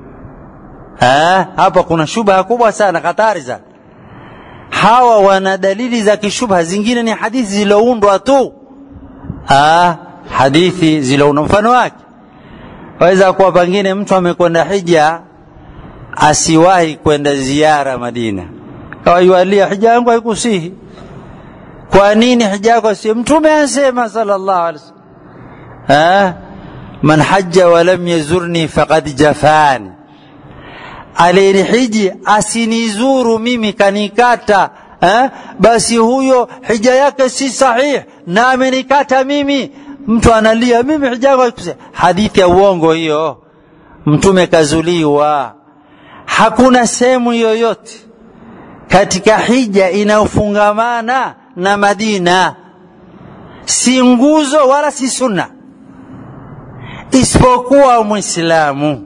Ah, hapa kuna shubha kubwa sana, hatari sana. Hawa wana dalili za kishubha, zingine ni hadithi ziloundwa tu. Ah, hadithi ziloundwa. Mfano wake waweza kuwa pengine mtu amekwenda hija asiwahi kwenda ziara Madina, kawaiwalia hija yangu haikusihi. Kwa nini hija yako si? Mtume anasema sallallahu alaihi wasallam, ah man hajja wa lam yazurni faqad jafani, alinihiji asinizuru mimi kanikata, eh basi huyo hija yake si sahih na amenikata mimi. Mtu analia mimi hija yangu haikusihi, hadithi ya uongo hiyo. Mtume kazuliwa. Hakuna sehemu yoyote katika hija inayofungamana na Madina, si nguzo wala si sunna, isipokuwa Muislamu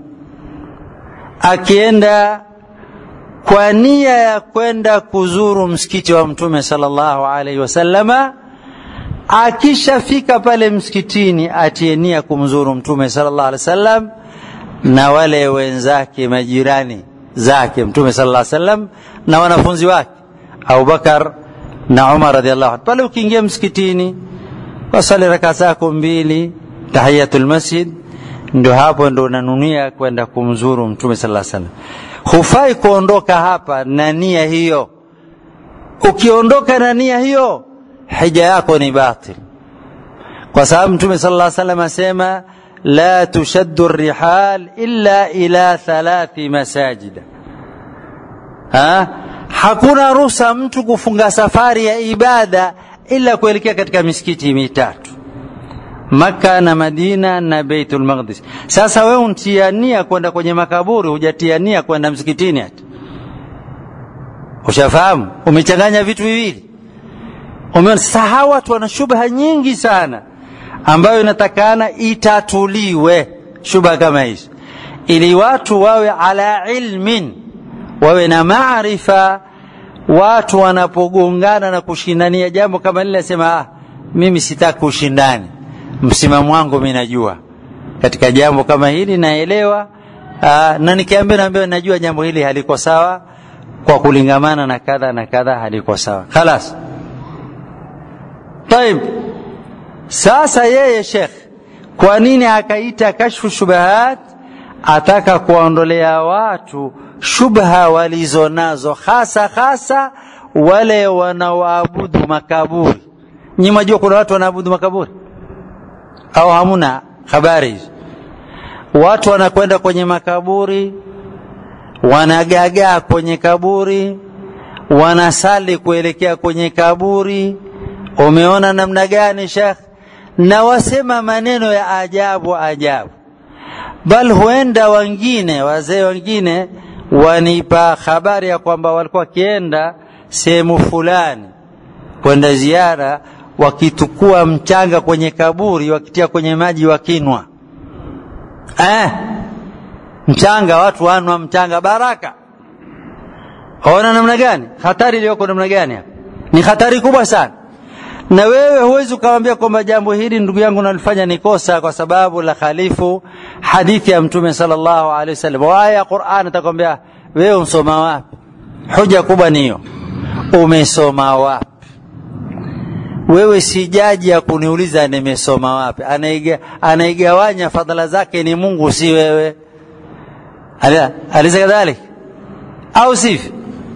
akienda kwa nia ya kwenda kuzuru msikiti wa Mtume sallallahu alaihi wasallama, akishafika pale msikitini atie nia kumzuru Mtume sallallahu alaihi wasallam na wale wenzake majirani zake Mtume sallallahu alaihi wasallam na wanafunzi wake Abu Bakar na Umar radhiallahu anhu. Pale ukiingia msikitini wasali raka zako mbili tahiyatul masjid, ndio hapo ndio unanunia kwenda kumzuru Mtume sallallahu alaihi wasallam. Hufai kuondoka hapa na nia hiyo. Ukiondoka na nia hiyo, hija yako ni batil, kwa sababu Mtume sallallahu alaihi wasallam asema la tushaddu ar-rihal illa ila thalathi masajida. Ha? Hakuna ruhusa mtu kufunga safari ya ibada ila kuelekea katika misikiti mitatu, Maka na Madina na Baitul Maqdis. Sasa wewe untiania kwenda kwenye makaburi, hujatiania kwenda msikitini hata. Ushafahamu? Umechanganya vitu viwili. Umeona sasa watu wana shubha nyingi sana ambayo inatakana itatuliwe shubha kama hizo, ili watu wawe ala ilmin, wawe na maarifa. Watu wanapogongana na kushindania jambo kama lile, sema ah, mimi sitaki kushindani, msimamo wangu mimi najua katika jambo kama hili, naelewa. Aa, na nikiambia naambia najua jambo hili haliko sawa kwa kulingamana na kadha na kadha, haliko sawa خلاص. طيب, sasa yeye Sheikh kwa nini akaita kashfu shubahat? Ataka kuondolea watu shubha walizonazo, hasa hasa wale wanaoabudu makaburi. Nyinyi mnajua kuna watu wanaabudu makaburi au hamuna habari hizo? Watu wanakwenda kwenye makaburi, wanagagaa kwenye kaburi, wanasali kuelekea kwenye kaburi. Umeona namna gani Sheikh? Na wasema maneno ya ajabu ajabu. Bal huenda wengine, wazee wengine wanipa habari ya kwamba walikuwa kienda sehemu fulani kwenda ziara, wakitukua mchanga kwenye kaburi wakitia kwenye maji wakinwa. Eh, mchanga, watu wanwa mchanga baraka. Haona namna gani? Hatari iliyoko namna gani hapa? Ni hatari kubwa sana. Na wewe huwezi ukamwambia kwamba jambo hili ndugu yangu nalifanya ni kosa kwa sababu la khalifu hadithi ya Mtume sallallahu alaihi wasallam. Aya ya Qur'an atakwambia wewe unsoma wapi? Hoja kubwa ni hiyo. umesoma wapi. Wewe si jaji ya kuniuliza nimesoma wapi. Anaiga, anaigawanya fadhila zake ni Mungu, si wewe. Alisa kadhalik au sifi?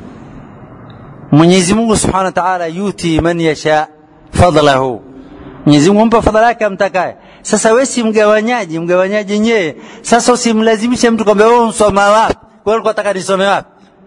Mwenyezi Mungu Subhanahu wa Ta'ala yuti man yasha fadlahu. Mwenyezi Mungu humpa fadhila yake amtakaye. Sasa wewe si mgawanyaji, mgawanyaji nyewe. Sasa usimlazimishe mtu kwamba wewe unsoma wapi. Wewe ulikuwa unataka nisome wapi?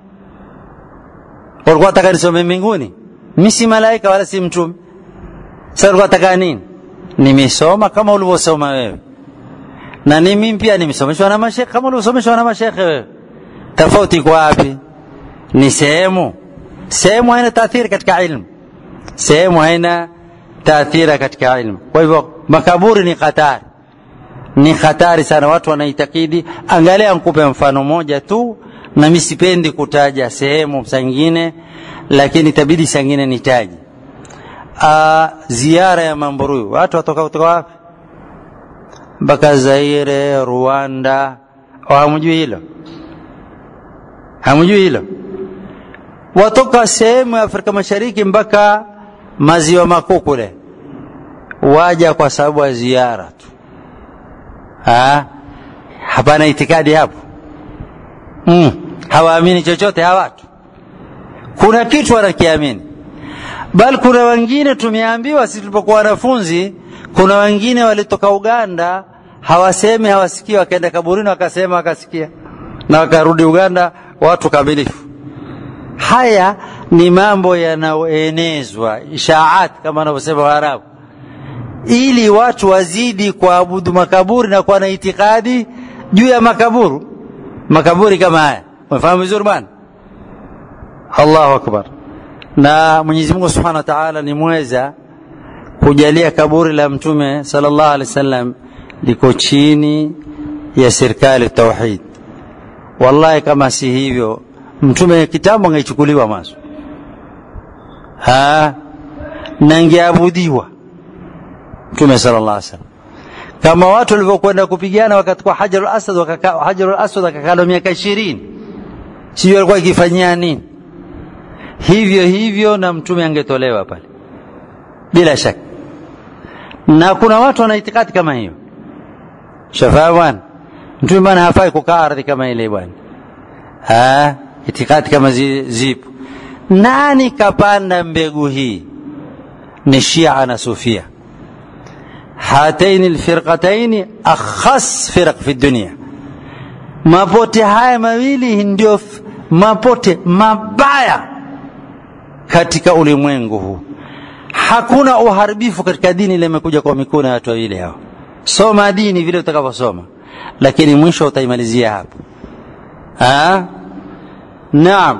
Ulikuwa unataka nisome mbinguni? Mimi si malaika wala si mtume. Sasa ulikuwa unataka nini? Nimesoma kama ulivyosoma wewe. Na mimi pia nimesomeshwa na mashaikh kama ulivyosomeshwa na mashaikh wewe. Tofauti kwa wapi? Ni sehemu. Sehemu haina taathiri katika ilmu. Sehemu haina taathira katika ilmu. Kwa hivyo makaburi ni hatari. Ni hatari sana, watu wanaitakidi. Angalia nikupe mfano moja tu, na mimi sipendi kutaja sehemu zingine, lakini itabidi sangine nitaje. Ah, ziara ya Mambrui. Watu watoka kutoka wapi? Mpaka Zaire, Rwanda. Hamjui hilo? Hamjui hilo? Watoka sehemu ya Afrika Mashariki mpaka maziwa makuu kule. Waja kwa sababu ya ziara tu. Ah, hapana itikadi hapo. Mm, hawaamini chochote hawa watu. Kuna kitu wanakiamini. Bali kuna wengine tumeambiwa sisi tulipokuwa wanafunzi, kuna wengine walitoka Uganda, hawasemi hawasikii, wakaenda kaburini wakasema wakasikia. Na wakarudi Uganda watu kamilifu. Haya ni mambo yanayoenezwa, ishaat kama wanavyosema Waarabu, ili watu wazidi kuabudu makaburi na kuwa na itikadi juu ya makaburu. Makaburi kama haya. Unafahamu vizuri bwana? Allahu Akbar. Na Mwenyezi Mungu Subhanahu wa Ta'ala ni mweza kujalia kaburi la Mtume sallallahu alaihi wasallam liko chini ya serikali tauhid. Wallahi kama si hivyo Mtume kitambo angechukuliwa maso. Ha, nangeabudiwa Mtume sallallahu alaihi wasallam. Kama watu walivyokwenda kupigana wakati kwa Hajarul Aswad, wakakaa Hajarul Aswad akakaa miaka ishirini. Sio alikuwa akifanyia nini? Hivyo hivyo na Mtume angetolewa pale. Bila shaka. Na kuna watu wana itikadi kama hiyo. Shafawan. Mtume bwana hafai kukaa ardhi kama ile bwana. Ah, itikadi kama zipo. Nani kapanda mbegu hii? Ni Shia na Sufia. Hataini alfirqataini akhas firq fi dunya. Mapote haya mawili ndio mapote mabaya katika ulimwengu huu. Hakuna uharibifu katika dini ile imekuja kwa mikono ya watu wawili hao. Soma dini vile utakavyosoma, lakini mwisho utaimalizia hapo. Ah? Naam.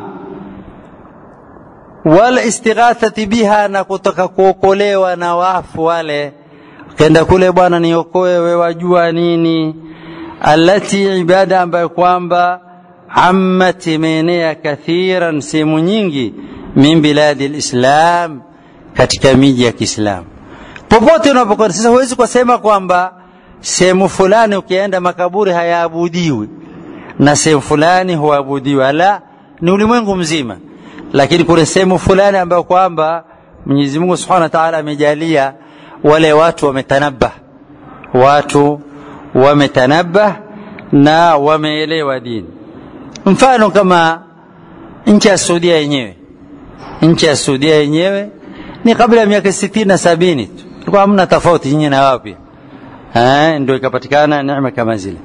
Wal istighathati biha, na kutaka kuokolewa na wafu wale. Kenda kule bwana niokoe, wewe wajua nini? Alati ibada ambayo kwamba ammat imeenea kathiran, sehemu nyingi, min biladi alislam, katika miji ya Kiislamu. Popote unapokwenda sasa, huwezi kusema kwamba sehemu fulani ukienda makaburi hayaabudiwi na sehemu fulani huabudiwa. La, ni ulimwengu mzima. Lakini kuna sehemu fulani ambayo kwamba Mwenyezi Mungu Subhanahu wa Ta'ala amejalia wale watu wametanabah, watu wametanabah na wameelewa dini. Mfano kama nchi ya Saudia yenyewe. Nchi ya Saudia yenyewe ni kabla ya miaka sitini na sabini tu. Kulikuwa hamna tofauti nyinyi na wapi. Eh, ndio ikapatikana neema kama zile.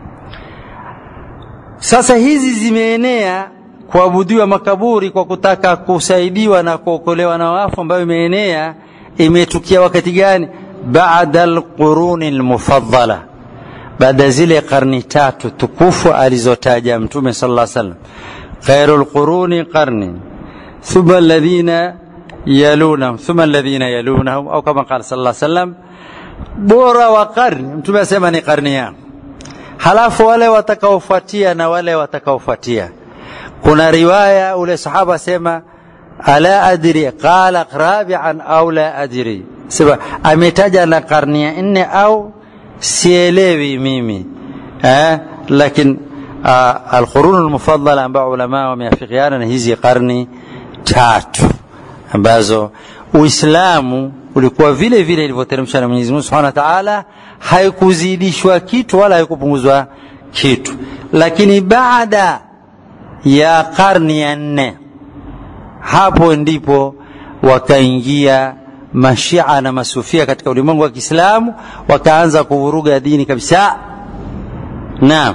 Sasa hizi zimeenea kuabudiwa makaburi kwa kutaka kusaidiwa na kuokolewa na wafu, ambayo imeenea imetukia wakati gani? Baada al-quruni al-mufaddala, baada zile karni tatu tukufu alizotaja Mtume sallallahu alaihi wasallam. Khairul quruni qarni, thumma alladhina yalunahum, thumma alladhina yalunahum, au kama qala sallallahu alaihi wasallam, bora wa qarni, Mtume asema ni karni yangu, halafu wale watakaofuatia na wale watakaofuatia. Kuna riwaya ule sahaba sema ala adri, qala rabi'an au la adri, sema ametaja na karni ya nne au sielewi mimi. eh lakini al-qurun al-mufaddala ambao ulama wameafikiana na hizi karni tatu. ambazo Uislamu ulikuwa vile vile ilivyoteremshwa na Mwenyezi Mungu Subhanahu wa Ta'ala, haikuzidishwa kitu wala haikupunguzwa kitu. Lakini baada ya karni ya nne, hapo ndipo wakaingia mashia na masufia katika ulimwengu wa Kiislamu, wakaanza kuvuruga dini kabisa. Naam,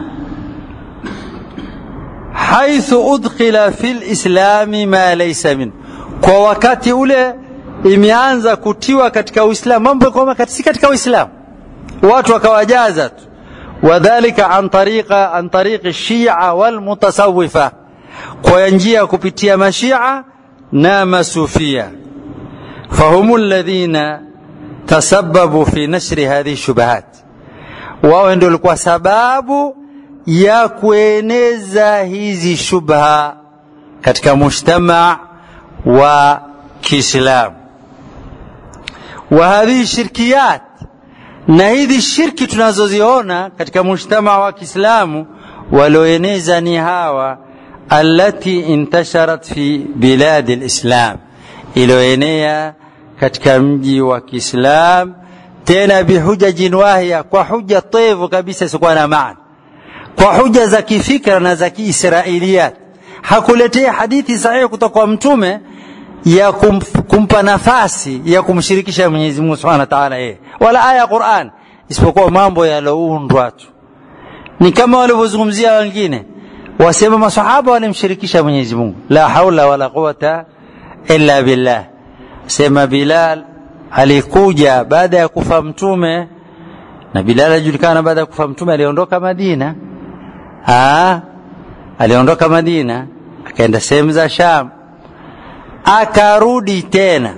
haithu udkhila fil islami ma laysa min, kwa wakati ule imeanza kutiwa katika Uislamu mambo kama katika katika Uislamu, watu wakawajaza tu. Wadhālika an tariqa an tariqi shia wal mutasawwifa, kwa njia kupitia mashia na masufia. Fahumu alladhina tasabbabu fi nashri hadhihi shubahat, wao ndio walikuwa sababu ya kueneza hizi shubha katika mujtama wa Kiislamu. Wa hadhihi shirkiyat, na hizi shirki tunazoziona katika mujtama wa Kiislamu walioeneza ni hawa, allati intasharat fi bilad alislam, ilioenea katika mji wa Kiislamu, tena bihujajin wahiya, kwa huja tevu kabisa isiyokuwa na maana, kwa huja za kifikra na za kiisrailiyat. Hakuletea hadithi sahihi kutoka kwa mtume ya kum, kumpa nafasi ya kumshirikisha Mwenyezi Mungu Subhanahu wa Ta'ala yeye, wala aya ya Qur'an, isipokuwa mambo yaloundwa tu. Ni kama walivyozungumzia wengine, wasema masahaba walimshirikisha Mwenyezi Mungu, la haula wala quwata illa billah. Sema Bilal alikuja baada ya kufa mtume, na Bilal ajulikana baada ya kufa mtume aliondoka Madina. Ah, aliondoka Madina akaenda sehemu za Sham, akarudi tena.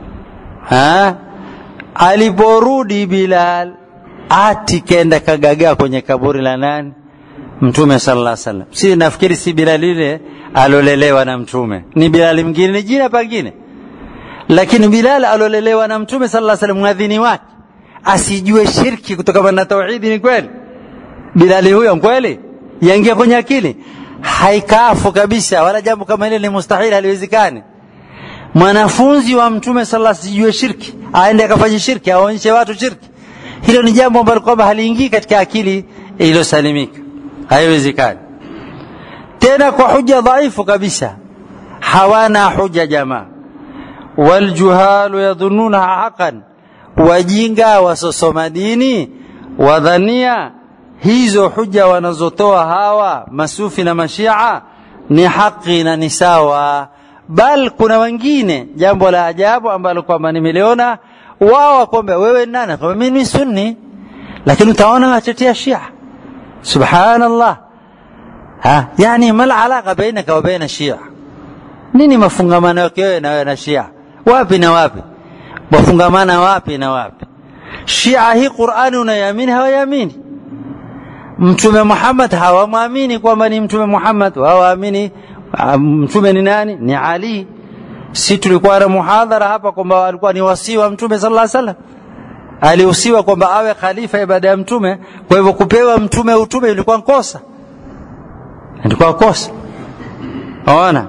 Ha? Aliporudi Bilal ati kenda kagagaa kwenye kaburi la nani? Mtume sallallahu alaihi wasallam. Si nafikiri si Bilal ile alolelewa na mtume, ni Bilal mwingine, ni jina pengine. Lakini Bilal alolelewa na mtume sallallahu alaihi wasallam, mwadhini wake asijue shirki kutokana na tauhidi, ni kweli? Bilal huyo kweli yaingia kwenye akili? Haikafu kabisa, wala jambo kama hili ni mustahili, haliwezekani. Mwanafunzi wa mtume sallallahu alaihi wasallam asijue shirki, aende akafanye shirki, aonyeshe watu shirki, hilo ni jambo ambalo kwamba haliingii katika akili iliyosalimika, haiwezekani. Tena kwa hoja dhaifu kabisa, hawana hoja jamaa. Waljuhalu yadhunnuna haqqan, wajinga wasosoma dini wadhania hizo hoja wanazotoa hawa masufi na mashia ni haki na ni sawa. Bal kuna wengine, jambo la ajabu ambalo kwamba nimeliona, wao kwamba wewe nani? Kwa mimi ni sunni, lakini utaona watetea shia. Subhanallah. Ha, yani mal alaka bainaka wa baina shia? Nini mafungamano yako wewe na wewe na shia? Wapi na wapi? Wafungamana wapi na wapi? Shia hii Qur'ani unayamini hawayamini? Mtume Muhammad hawamwamini kwamba ni Mtume Muhammad, hawaamini mtume ni nani? Ni Ali. Si tulikuwa na muhadhara hapa kwamba alikuwa ni wasii wa Mtume sallallahu alaihi wasallam, alihusiwa kwamba awe khalifa baada ya mtume. Kwa hivyo kupewa mtume utume ilikuwa kosa, ilikuwa kosa. Ona,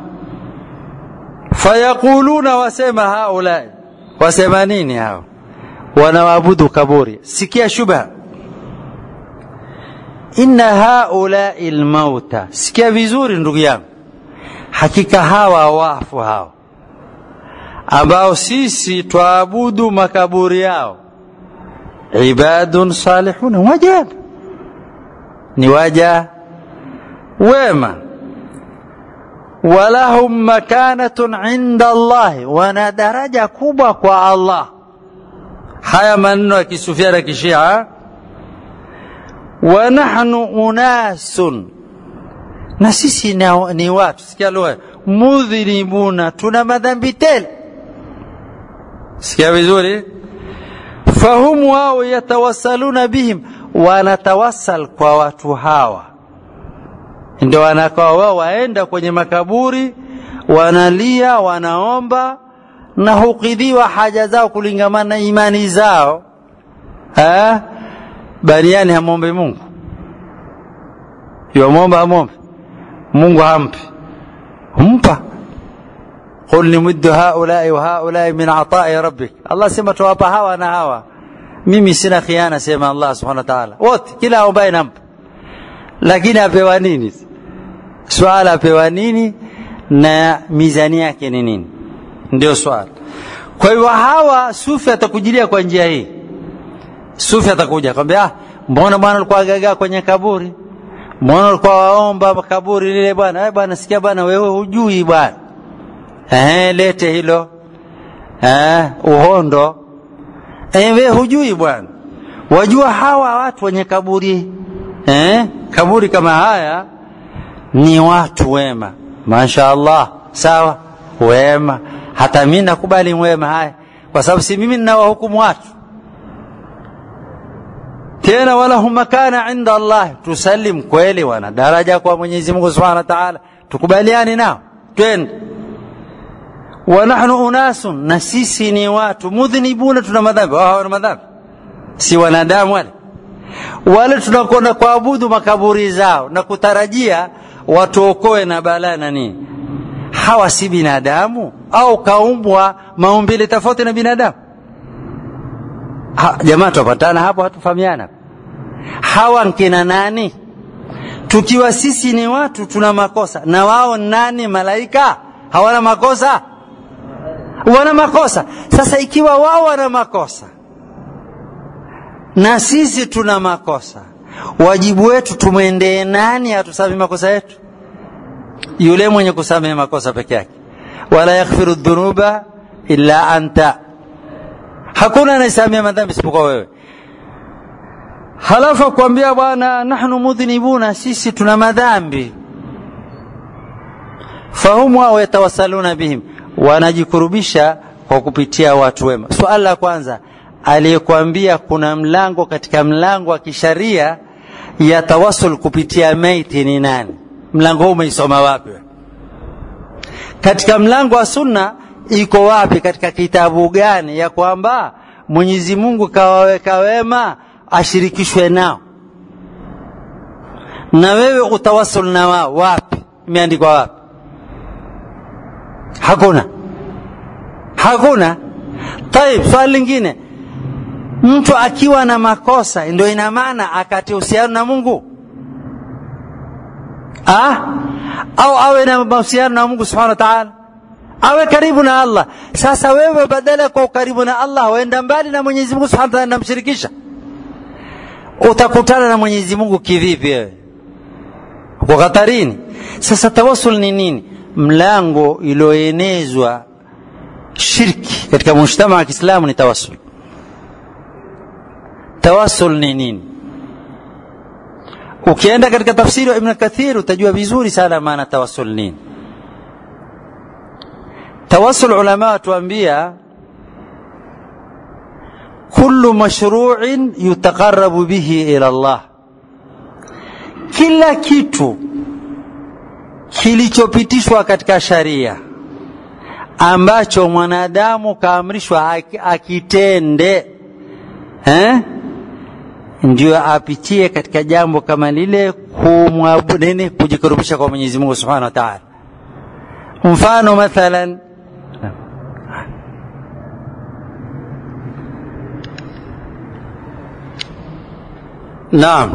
fayakuluna, wasema haula, wasema nini hao? Wanaabudu kaburi. Sikia shubha, inna haula almauta. Sikia vizuri ndugu yangu, hakika hawa wafu hao ambao sisi tuabudu makaburi yao, ibadun salihun, wajab, ni waja wema, walahum makanatun inda Allah, wana daraja kubwa kwa Allah. Haya maneno ya kisufia na kishia. Wa nahnu unasun, na sisi ni watu, sikia lugha, mudhinibuna, tuna madhambi tele. Sikia vizuri. Fahum wao yatawassaluna bihim, wanatawassal kwa watu hawa, ndio wanakaa wao waenda kwenye makaburi, wanalia, wanaomba na hukidhiwa haja zao kulingamana na imani zao. Ha? Bariani hamombe Mungu, yomomba hamombe Mungu, hampi humpa. qul nimuddu haula'i wa haula'i min ata'i rabbik. Allah sema tuwapa hawa na hawa, mimi sina khiana, sema Allah subhanahu wa ta'ala, wote kila ambaye nampa. Lakini apewa nini? Swala apewa nini na mizani yake ni nini? Ndio swala. Kwa hiyo hawa sufi atakujilia kwa njia hii. Sufi atakuja kwambia, ah, mbona bwana alikuwa agaga kwenye kaburi? Mbona alikuwa waomba kaburi lile bwana? Eh bwana, sikia bwana, wewe hujui bwana. Eh, lete hilo. Eh, uhondo. Eh, wewe hujui bwana. Wajua hawa watu wenye kaburi, eh, kaburi kama haya ni watu wema. Mashaallah, sawa, wema. Hata mimi nakubali wema haya, kwa sababu si mimi ninawahukumu watu. Tena wala huma kana inda Allah, tusallim kweli wana daraja kwa Mwenyezi Mungu Subhanahu wa Ta'ala, tukubaliani nao twende. Wa nahnu unasun, na sisi ni watu mudhnibuna, tuna madhambi. Wao wana madhambi, si wanadamu wale. Wale tunakwenda kuabudu makaburi zao na kutarajia watuokoe na balaa na nini. Hawa si binadamu au kaumbwa maumbile tofauti na binadamu? Ha, jamaa tupatana hapo, hatufahamiana. Hawa nkina nani? Tukiwa sisi ni watu tuna makosa, na wao nani? Malaika hawana makosa? Wana makosa. Sasa ikiwa wao wana makosa na sisi tuna makosa, wajibu wetu tumwendee nani atusamehe makosa yetu? Yule mwenye kusamehe makosa peke yake. Wala yaghfiru dhunuba illa anta, hakuna anayesamehe madhambi isipokuwa wewe. Halafu kuambia bwana, nahnu mudhnibuna, sisi tuna madhambi. Fahumu wa yatawassaluna bihim, wanajikurubisha kwa kupitia watu wema. Swali la kwanza, aliyekwambia kuna mlango katika mlango wa kisharia ya tawassul kupitia maiti ni nani? Mlango huu umeisoma wapi? Katika mlango wa sunna iko wapi? Katika kitabu gani ya kwamba Mwenyezi Mungu kawaweka wema ashirikishwe nao? Na wewe utawassul na wao wapi? Imeandikwa wapi? Hakuna. Hakuna. Taib, swali lingine, mtu akiwa na makosa ndio ina maana akati uhusiano na Mungu? Ah? Au awe na mahusiano na Mungu Subhanahu wa Ta'ala, awe karibu na Allah. Sasa wewe badala kwa karibu na Allah waenda mbali na Mwenyezi Mungu Subhanahu wa Ta'ala na mshirikisha, utakutana na Mwenyezi Mungu kivipi wewe? Uko hatarini. Sasa tawassul ni nini? Mlango ilioenezwa shirki katika mshtama wa Kiislamu ni tawassul. Tawassul ni nini? Ukienda katika tafsiri wa Ibn Kathir utajua vizuri sana maana tawassul nini. Tawassul ulama watuambia kullu mashru'in yutaqarrabu bihi ila Allah, kila kitu kilichopitishwa katika sharia ambacho mwanadamu kaamrishwa akitende, eh, ndio apitie katika jambo kama lile kumwabudu nini, kujikurubisha kwa Mwenyezi Mungu Subhanahu wa Ta'ala. Mfano mathalan, naam,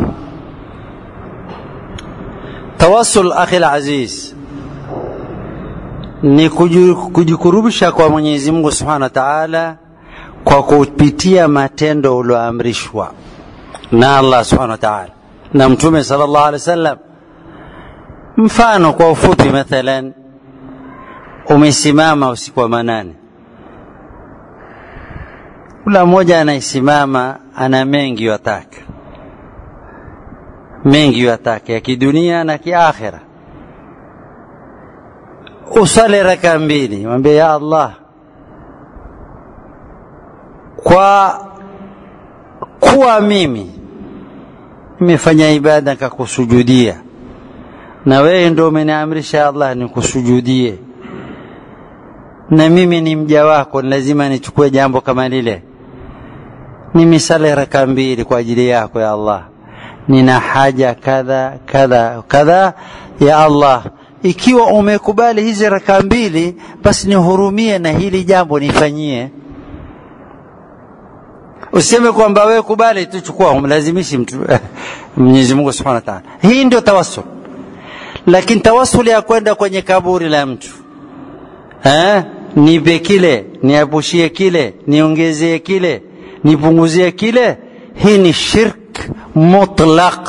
tawassul akhi al-aziz ni kujikurubisha kwa Mwenyezi Mungu Subhanahu wa Ta'ala kwa kupitia matendo ulioamrishwa na Allah Subhanahu wa Ta'ala na Mtume sallallahu alaihi wasallam. Mfano kwa ufupi, mathalan umesimama usiku wa manane, kila mmoja anaisimama ana mengi yataka, mengi yataka ya kidunia na kiakhira. Usali raka mbili, mwambie ya Allah, kwa kuwa mimi nimefanya ibada nikakusujudia, na wewe ndio umeniamrisha Allah nikusujudie, na mimi ni mja wako, lazima nichukue jambo kama lile. Nimesali raka mbili kwa ajili yako ya Allah, nina haja kadha kadha kadha ya Allah, ikiwa umekubali hizi raka mbili basi nihurumie na hili jambo nifanyie. Useme kwamba wewe kubali tuchukua, umlazimishi mtu Mwenyezi Mungu Subhanahu wa Ta'ala. Hii ndio tawassul. Lakini tawassul ya kwenda kwenye kaburi la mtu, eh, nipe kile, niapushie kile, niongezee kile, nipunguzie kile, hii ni shirk mutlaq.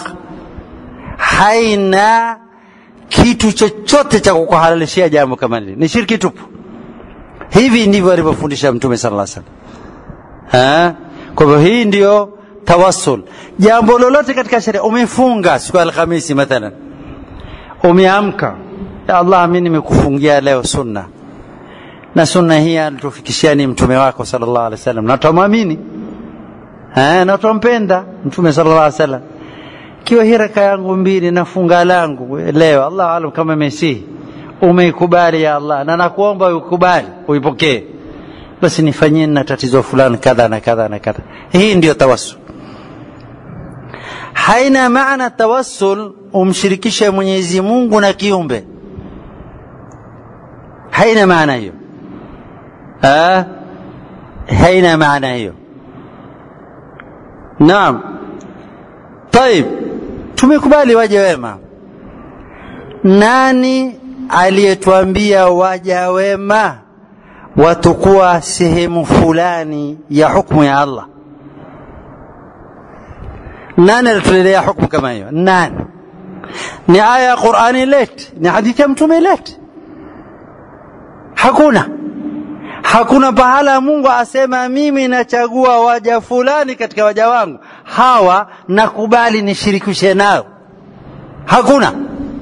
Haina kitu chochote cha kukuhalalishia jambo kama hili. Ni shirki tupu. Hivi ndivyo alivyofundisha Mtume sallallahu alaihi wasallam. Eh? Kwa hivyo hii ndio tawassul. Jambo lolote katika sharia, umefunga siku ya Alhamisi mathalan, umeamka, ya Allah mimi nimekufungia leo sunna, na sunna hii alitufikishia ni Mtume wako sallallahu alaihi wasallam, na tumamini eh, na tumpenda Mtume sallallahu alaihi wasallam. Kiwa hii raka yangu mbili na funga langu leo, Allah alam kama mesi umeikubali ya Allah, na nakuomba ukubali uipokee, basi nifanyie na tatizo fulani kadha na kadha na kadha. Hii ndio tawassul. Haina maana tawassul umshirikishe Mwenyezi Mungu na kiumbe, haina maana hiyo. Ah, haina maana hiyo. Naam. Taib, tumekubali waja wema. Nani aliyetuambia waja wema watakuwa sehemu fulani ya hukumu ya Allah? Nani alitulelea hukumu kama hiyo? Nani? Ni aya ya Qur'ani let, ni hadithi ya Mtume let? Hakuna. Hakuna pahala Mungu asema mimi nachagua waja fulani katika waja wangu, hawa nakubali nishirikishe nao. Hakuna.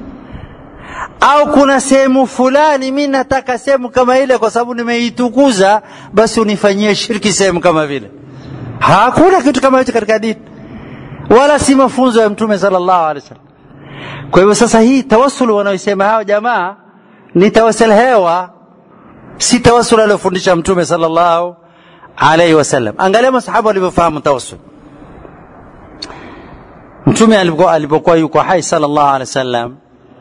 Au kuna sehemu fulani mimi nataka sehemu kama ile kwa sababu nimeitukuza, basi unifanyie shirki sehemu kama vile. Hakuna kitu kama hicho katika dini, wala si mafunzo ya Mtume sallallahu alaihi wasallam. Kwa hivyo sasa hii tawassul wanaoisema hao jamaa ni tawassul hewa, si tawassul aliyofundisha Mtume sallallahu alaihi wasallam. Angalia masahaba walivyofahamu tawassul. Mtume alipokuwa alipokuwa yuko hai sallallahu alaihi wasallam,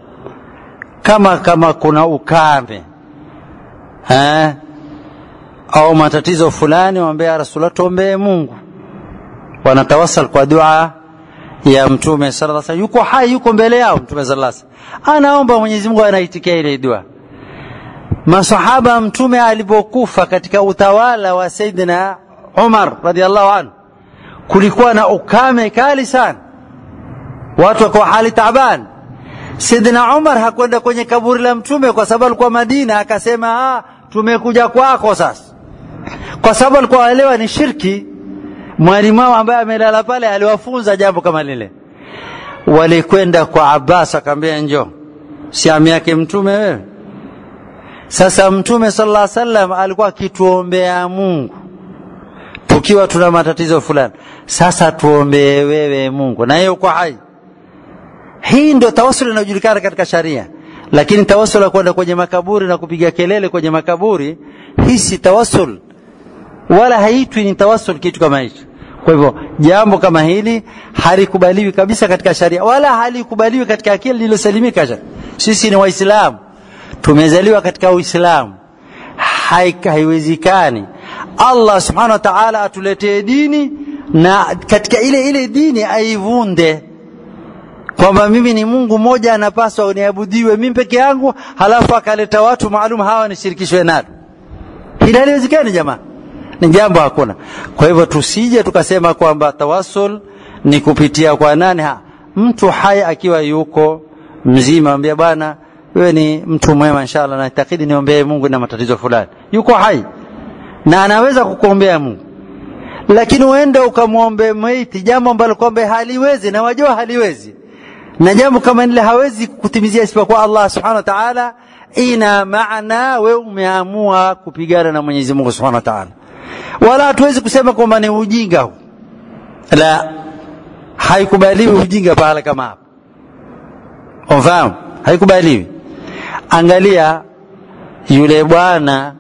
kama kama kuna ukame eh au matatizo fulani, waambia Rasulullah tuombe Mungu, wanatawassal kwa dua ya Mtume sallallahu alaihi wasallam. Yuko hai, yuko mbele yao Mtume sallallahu alaihi wasallam, anaomba Mwenyezi Mungu, anaitikia ile dua. Masahaba Mtume alipokufa katika utawala wa Saidina Umar radhiallahu anhu, kulikuwa na ukame kali sana, watu wako hali taabani. Saidina Umar hakwenda kwenye kaburi la Mtume kwa sababu alikuwa Madina, akasema ah, tumekuja kwako sasa, kwa sababu alikuwa anaelewa ni shirki. Mwalimu wao ambaye amelala pale aliwafunza jambo kama lile. Walikwenda kwa Abbas, akamwambia njoo, si ami yake Mtume wewe? Sasa Mtume sallallahu alaihi wasallam alikuwa akituombea Mungu tukiwa tuna matatizo fulani, sasa tuombee wewe Mungu na yeye uko hai. Hii ndio tawassul inayojulikana katika sharia. Lakini tawassul ya kwenda kwenye makaburi na kupiga kelele kwenye makaburi, hii si tawassul, wala haitwi ni tawassul kitu kama hicho. Kwa hivyo jambo kama hili halikubaliwi kabisa katika sharia, wala halikubaliwi katika akili lililosalimika. Sisi ni Waislamu, tumezaliwa katika Uislamu. Haiwezekani Allah subhanahu wa ta'ala atuletee dini na katika ile ile dini aivunde, kwamba mimi ni Mungu mmoja anapaswa uniabudiwe mimi peke yangu, halafu akaleta watu maalum hawa nishirikishwe nalo. Hili haliwezekani jamaa, ni jambo hakuna. Kwa hivyo tusije tukasema kwamba tawassul ni kupitia kwa nani. Ha, mtu hai akiwa yuko mzima, ambia bwana wewe ni mtu mwema inshallah, na nitakidi niombee Mungu na matatizo fulani, yuko hai na anaweza kukuombea Mungu. Lakini uende ukamwombe maiti jambo ambalo kwamba haliwezi, na wajua haliwezi, na jambo kama ile hawezi kukutimizia isipokuwa Allah subhanahu wa ta'ala, ina maana wewe umeamua kupigana na Mwenyezi Mungu subhanahu wa ta'ala. Wala hatuwezi kusema kwamba ni ujinga huu, la, haikubaliwi ujinga pale kama hapo. Unafahamu? Haikubaliwi. Angalia yule bwana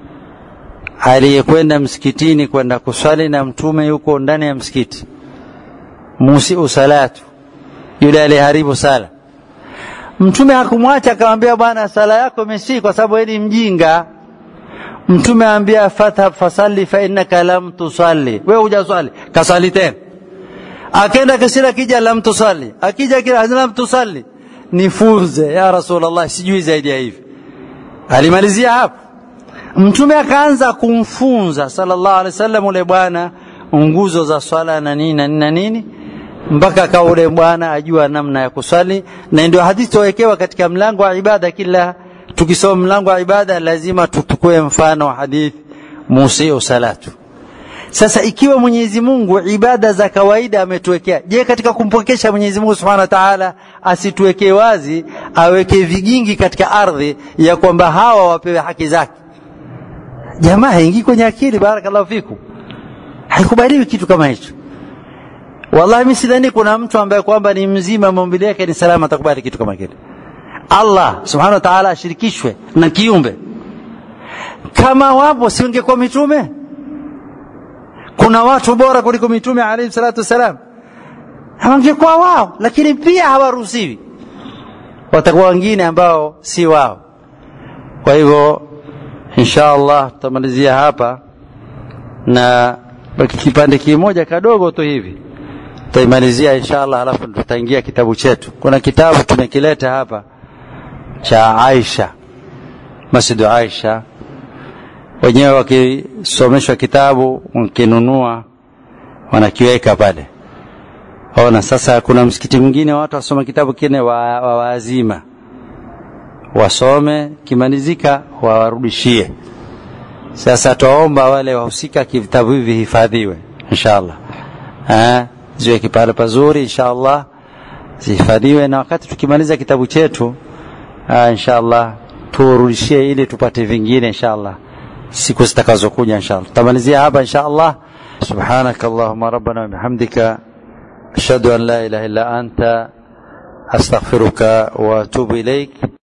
aliyekwenda msikitini kwenda kusali na Mtume yuko ndani ya msikiti, musi usalatu, yule aliharibu sala. Mtume hakumwacha, akamwambia bwana sala yako imesi kwa sababu wewe ni mjinga. Mtume ambia fatha fasalli fa innaka lam tusalli, wewe hujaswali, kasali tena. Akaenda kasira kija lam tusalli, akija kila lam tusalli, nifunze ya Rasulullah, sijui zaidi ya hivi. Alimalizia hapo. Mtume akaanza kumfunza sallallahu alaihi wasallam ule bwana nguzo za swala na nini na nini, mpaka kaule bwana ajua namna ya kusali. Na ndio hadithi towekewa katika mlango wa ibada. Kila tukisoma mlango wa ibada lazima tutukue mfano wa hadithi musii salatu. Sasa ikiwa Mwenyezi Mungu ibada za kawaida ametuwekea, je, katika kumpokesha Mwenyezi Mungu Subhanahu wa Ta'ala asituwekee wazi, aweke vigingi katika ardhi ya kwamba hawa wapewe haki zake? Jamaa haingii kwenye akili. Barakallahu fiku. Haikubaliwi kitu kama hicho. Wallahi mimi sidhani kuna mtu ambaye kwamba ni mzima maumbile yake ni salama atakubali kitu kama kile. Allah Subhanahu wa Ta'ala ashirikishwe na kiumbe. Kama wapo si ungekuwa mitume? Kuna watu bora kuliko mitume alayhi salatu wasalam, hawangekuwa wao, lakini pia hawaruhusiwi. Watakuwa wengine ambao si wao. Kwa hivyo inshallah tutamalizia hapa na kipande kimoja kadogo tu hivi. Tutaimalizia inshallah, halafu tutaingia kitabu chetu. Kuna kitabu tumekileta hapa cha Aisha, Masjid Aisha. Wenyewe wakisomeshwa kitabu mkinunua wanakiweka pale. Ona sasa kuna msikiti mwingine watu wasoma kitabu kile wa, wa wazima. Wasome kimalizika wawarudishie. Sasa tuomba wale wahusika kitabu hivi hifadhiwe inshallah. Eh, ziwe kipale pazuri inshallah, zihifadhiwe, na wakati tukimaliza kitabu chetu ah, inshallah turudishie ili tupate vingine inshallah siku zitakazokuja inshallah. Tutamalizia hapa inshallah. Subhanakallahumma rabbana wa bihamdika ashhadu an la ilaha illa anta astaghfiruka wa atubu ilaik.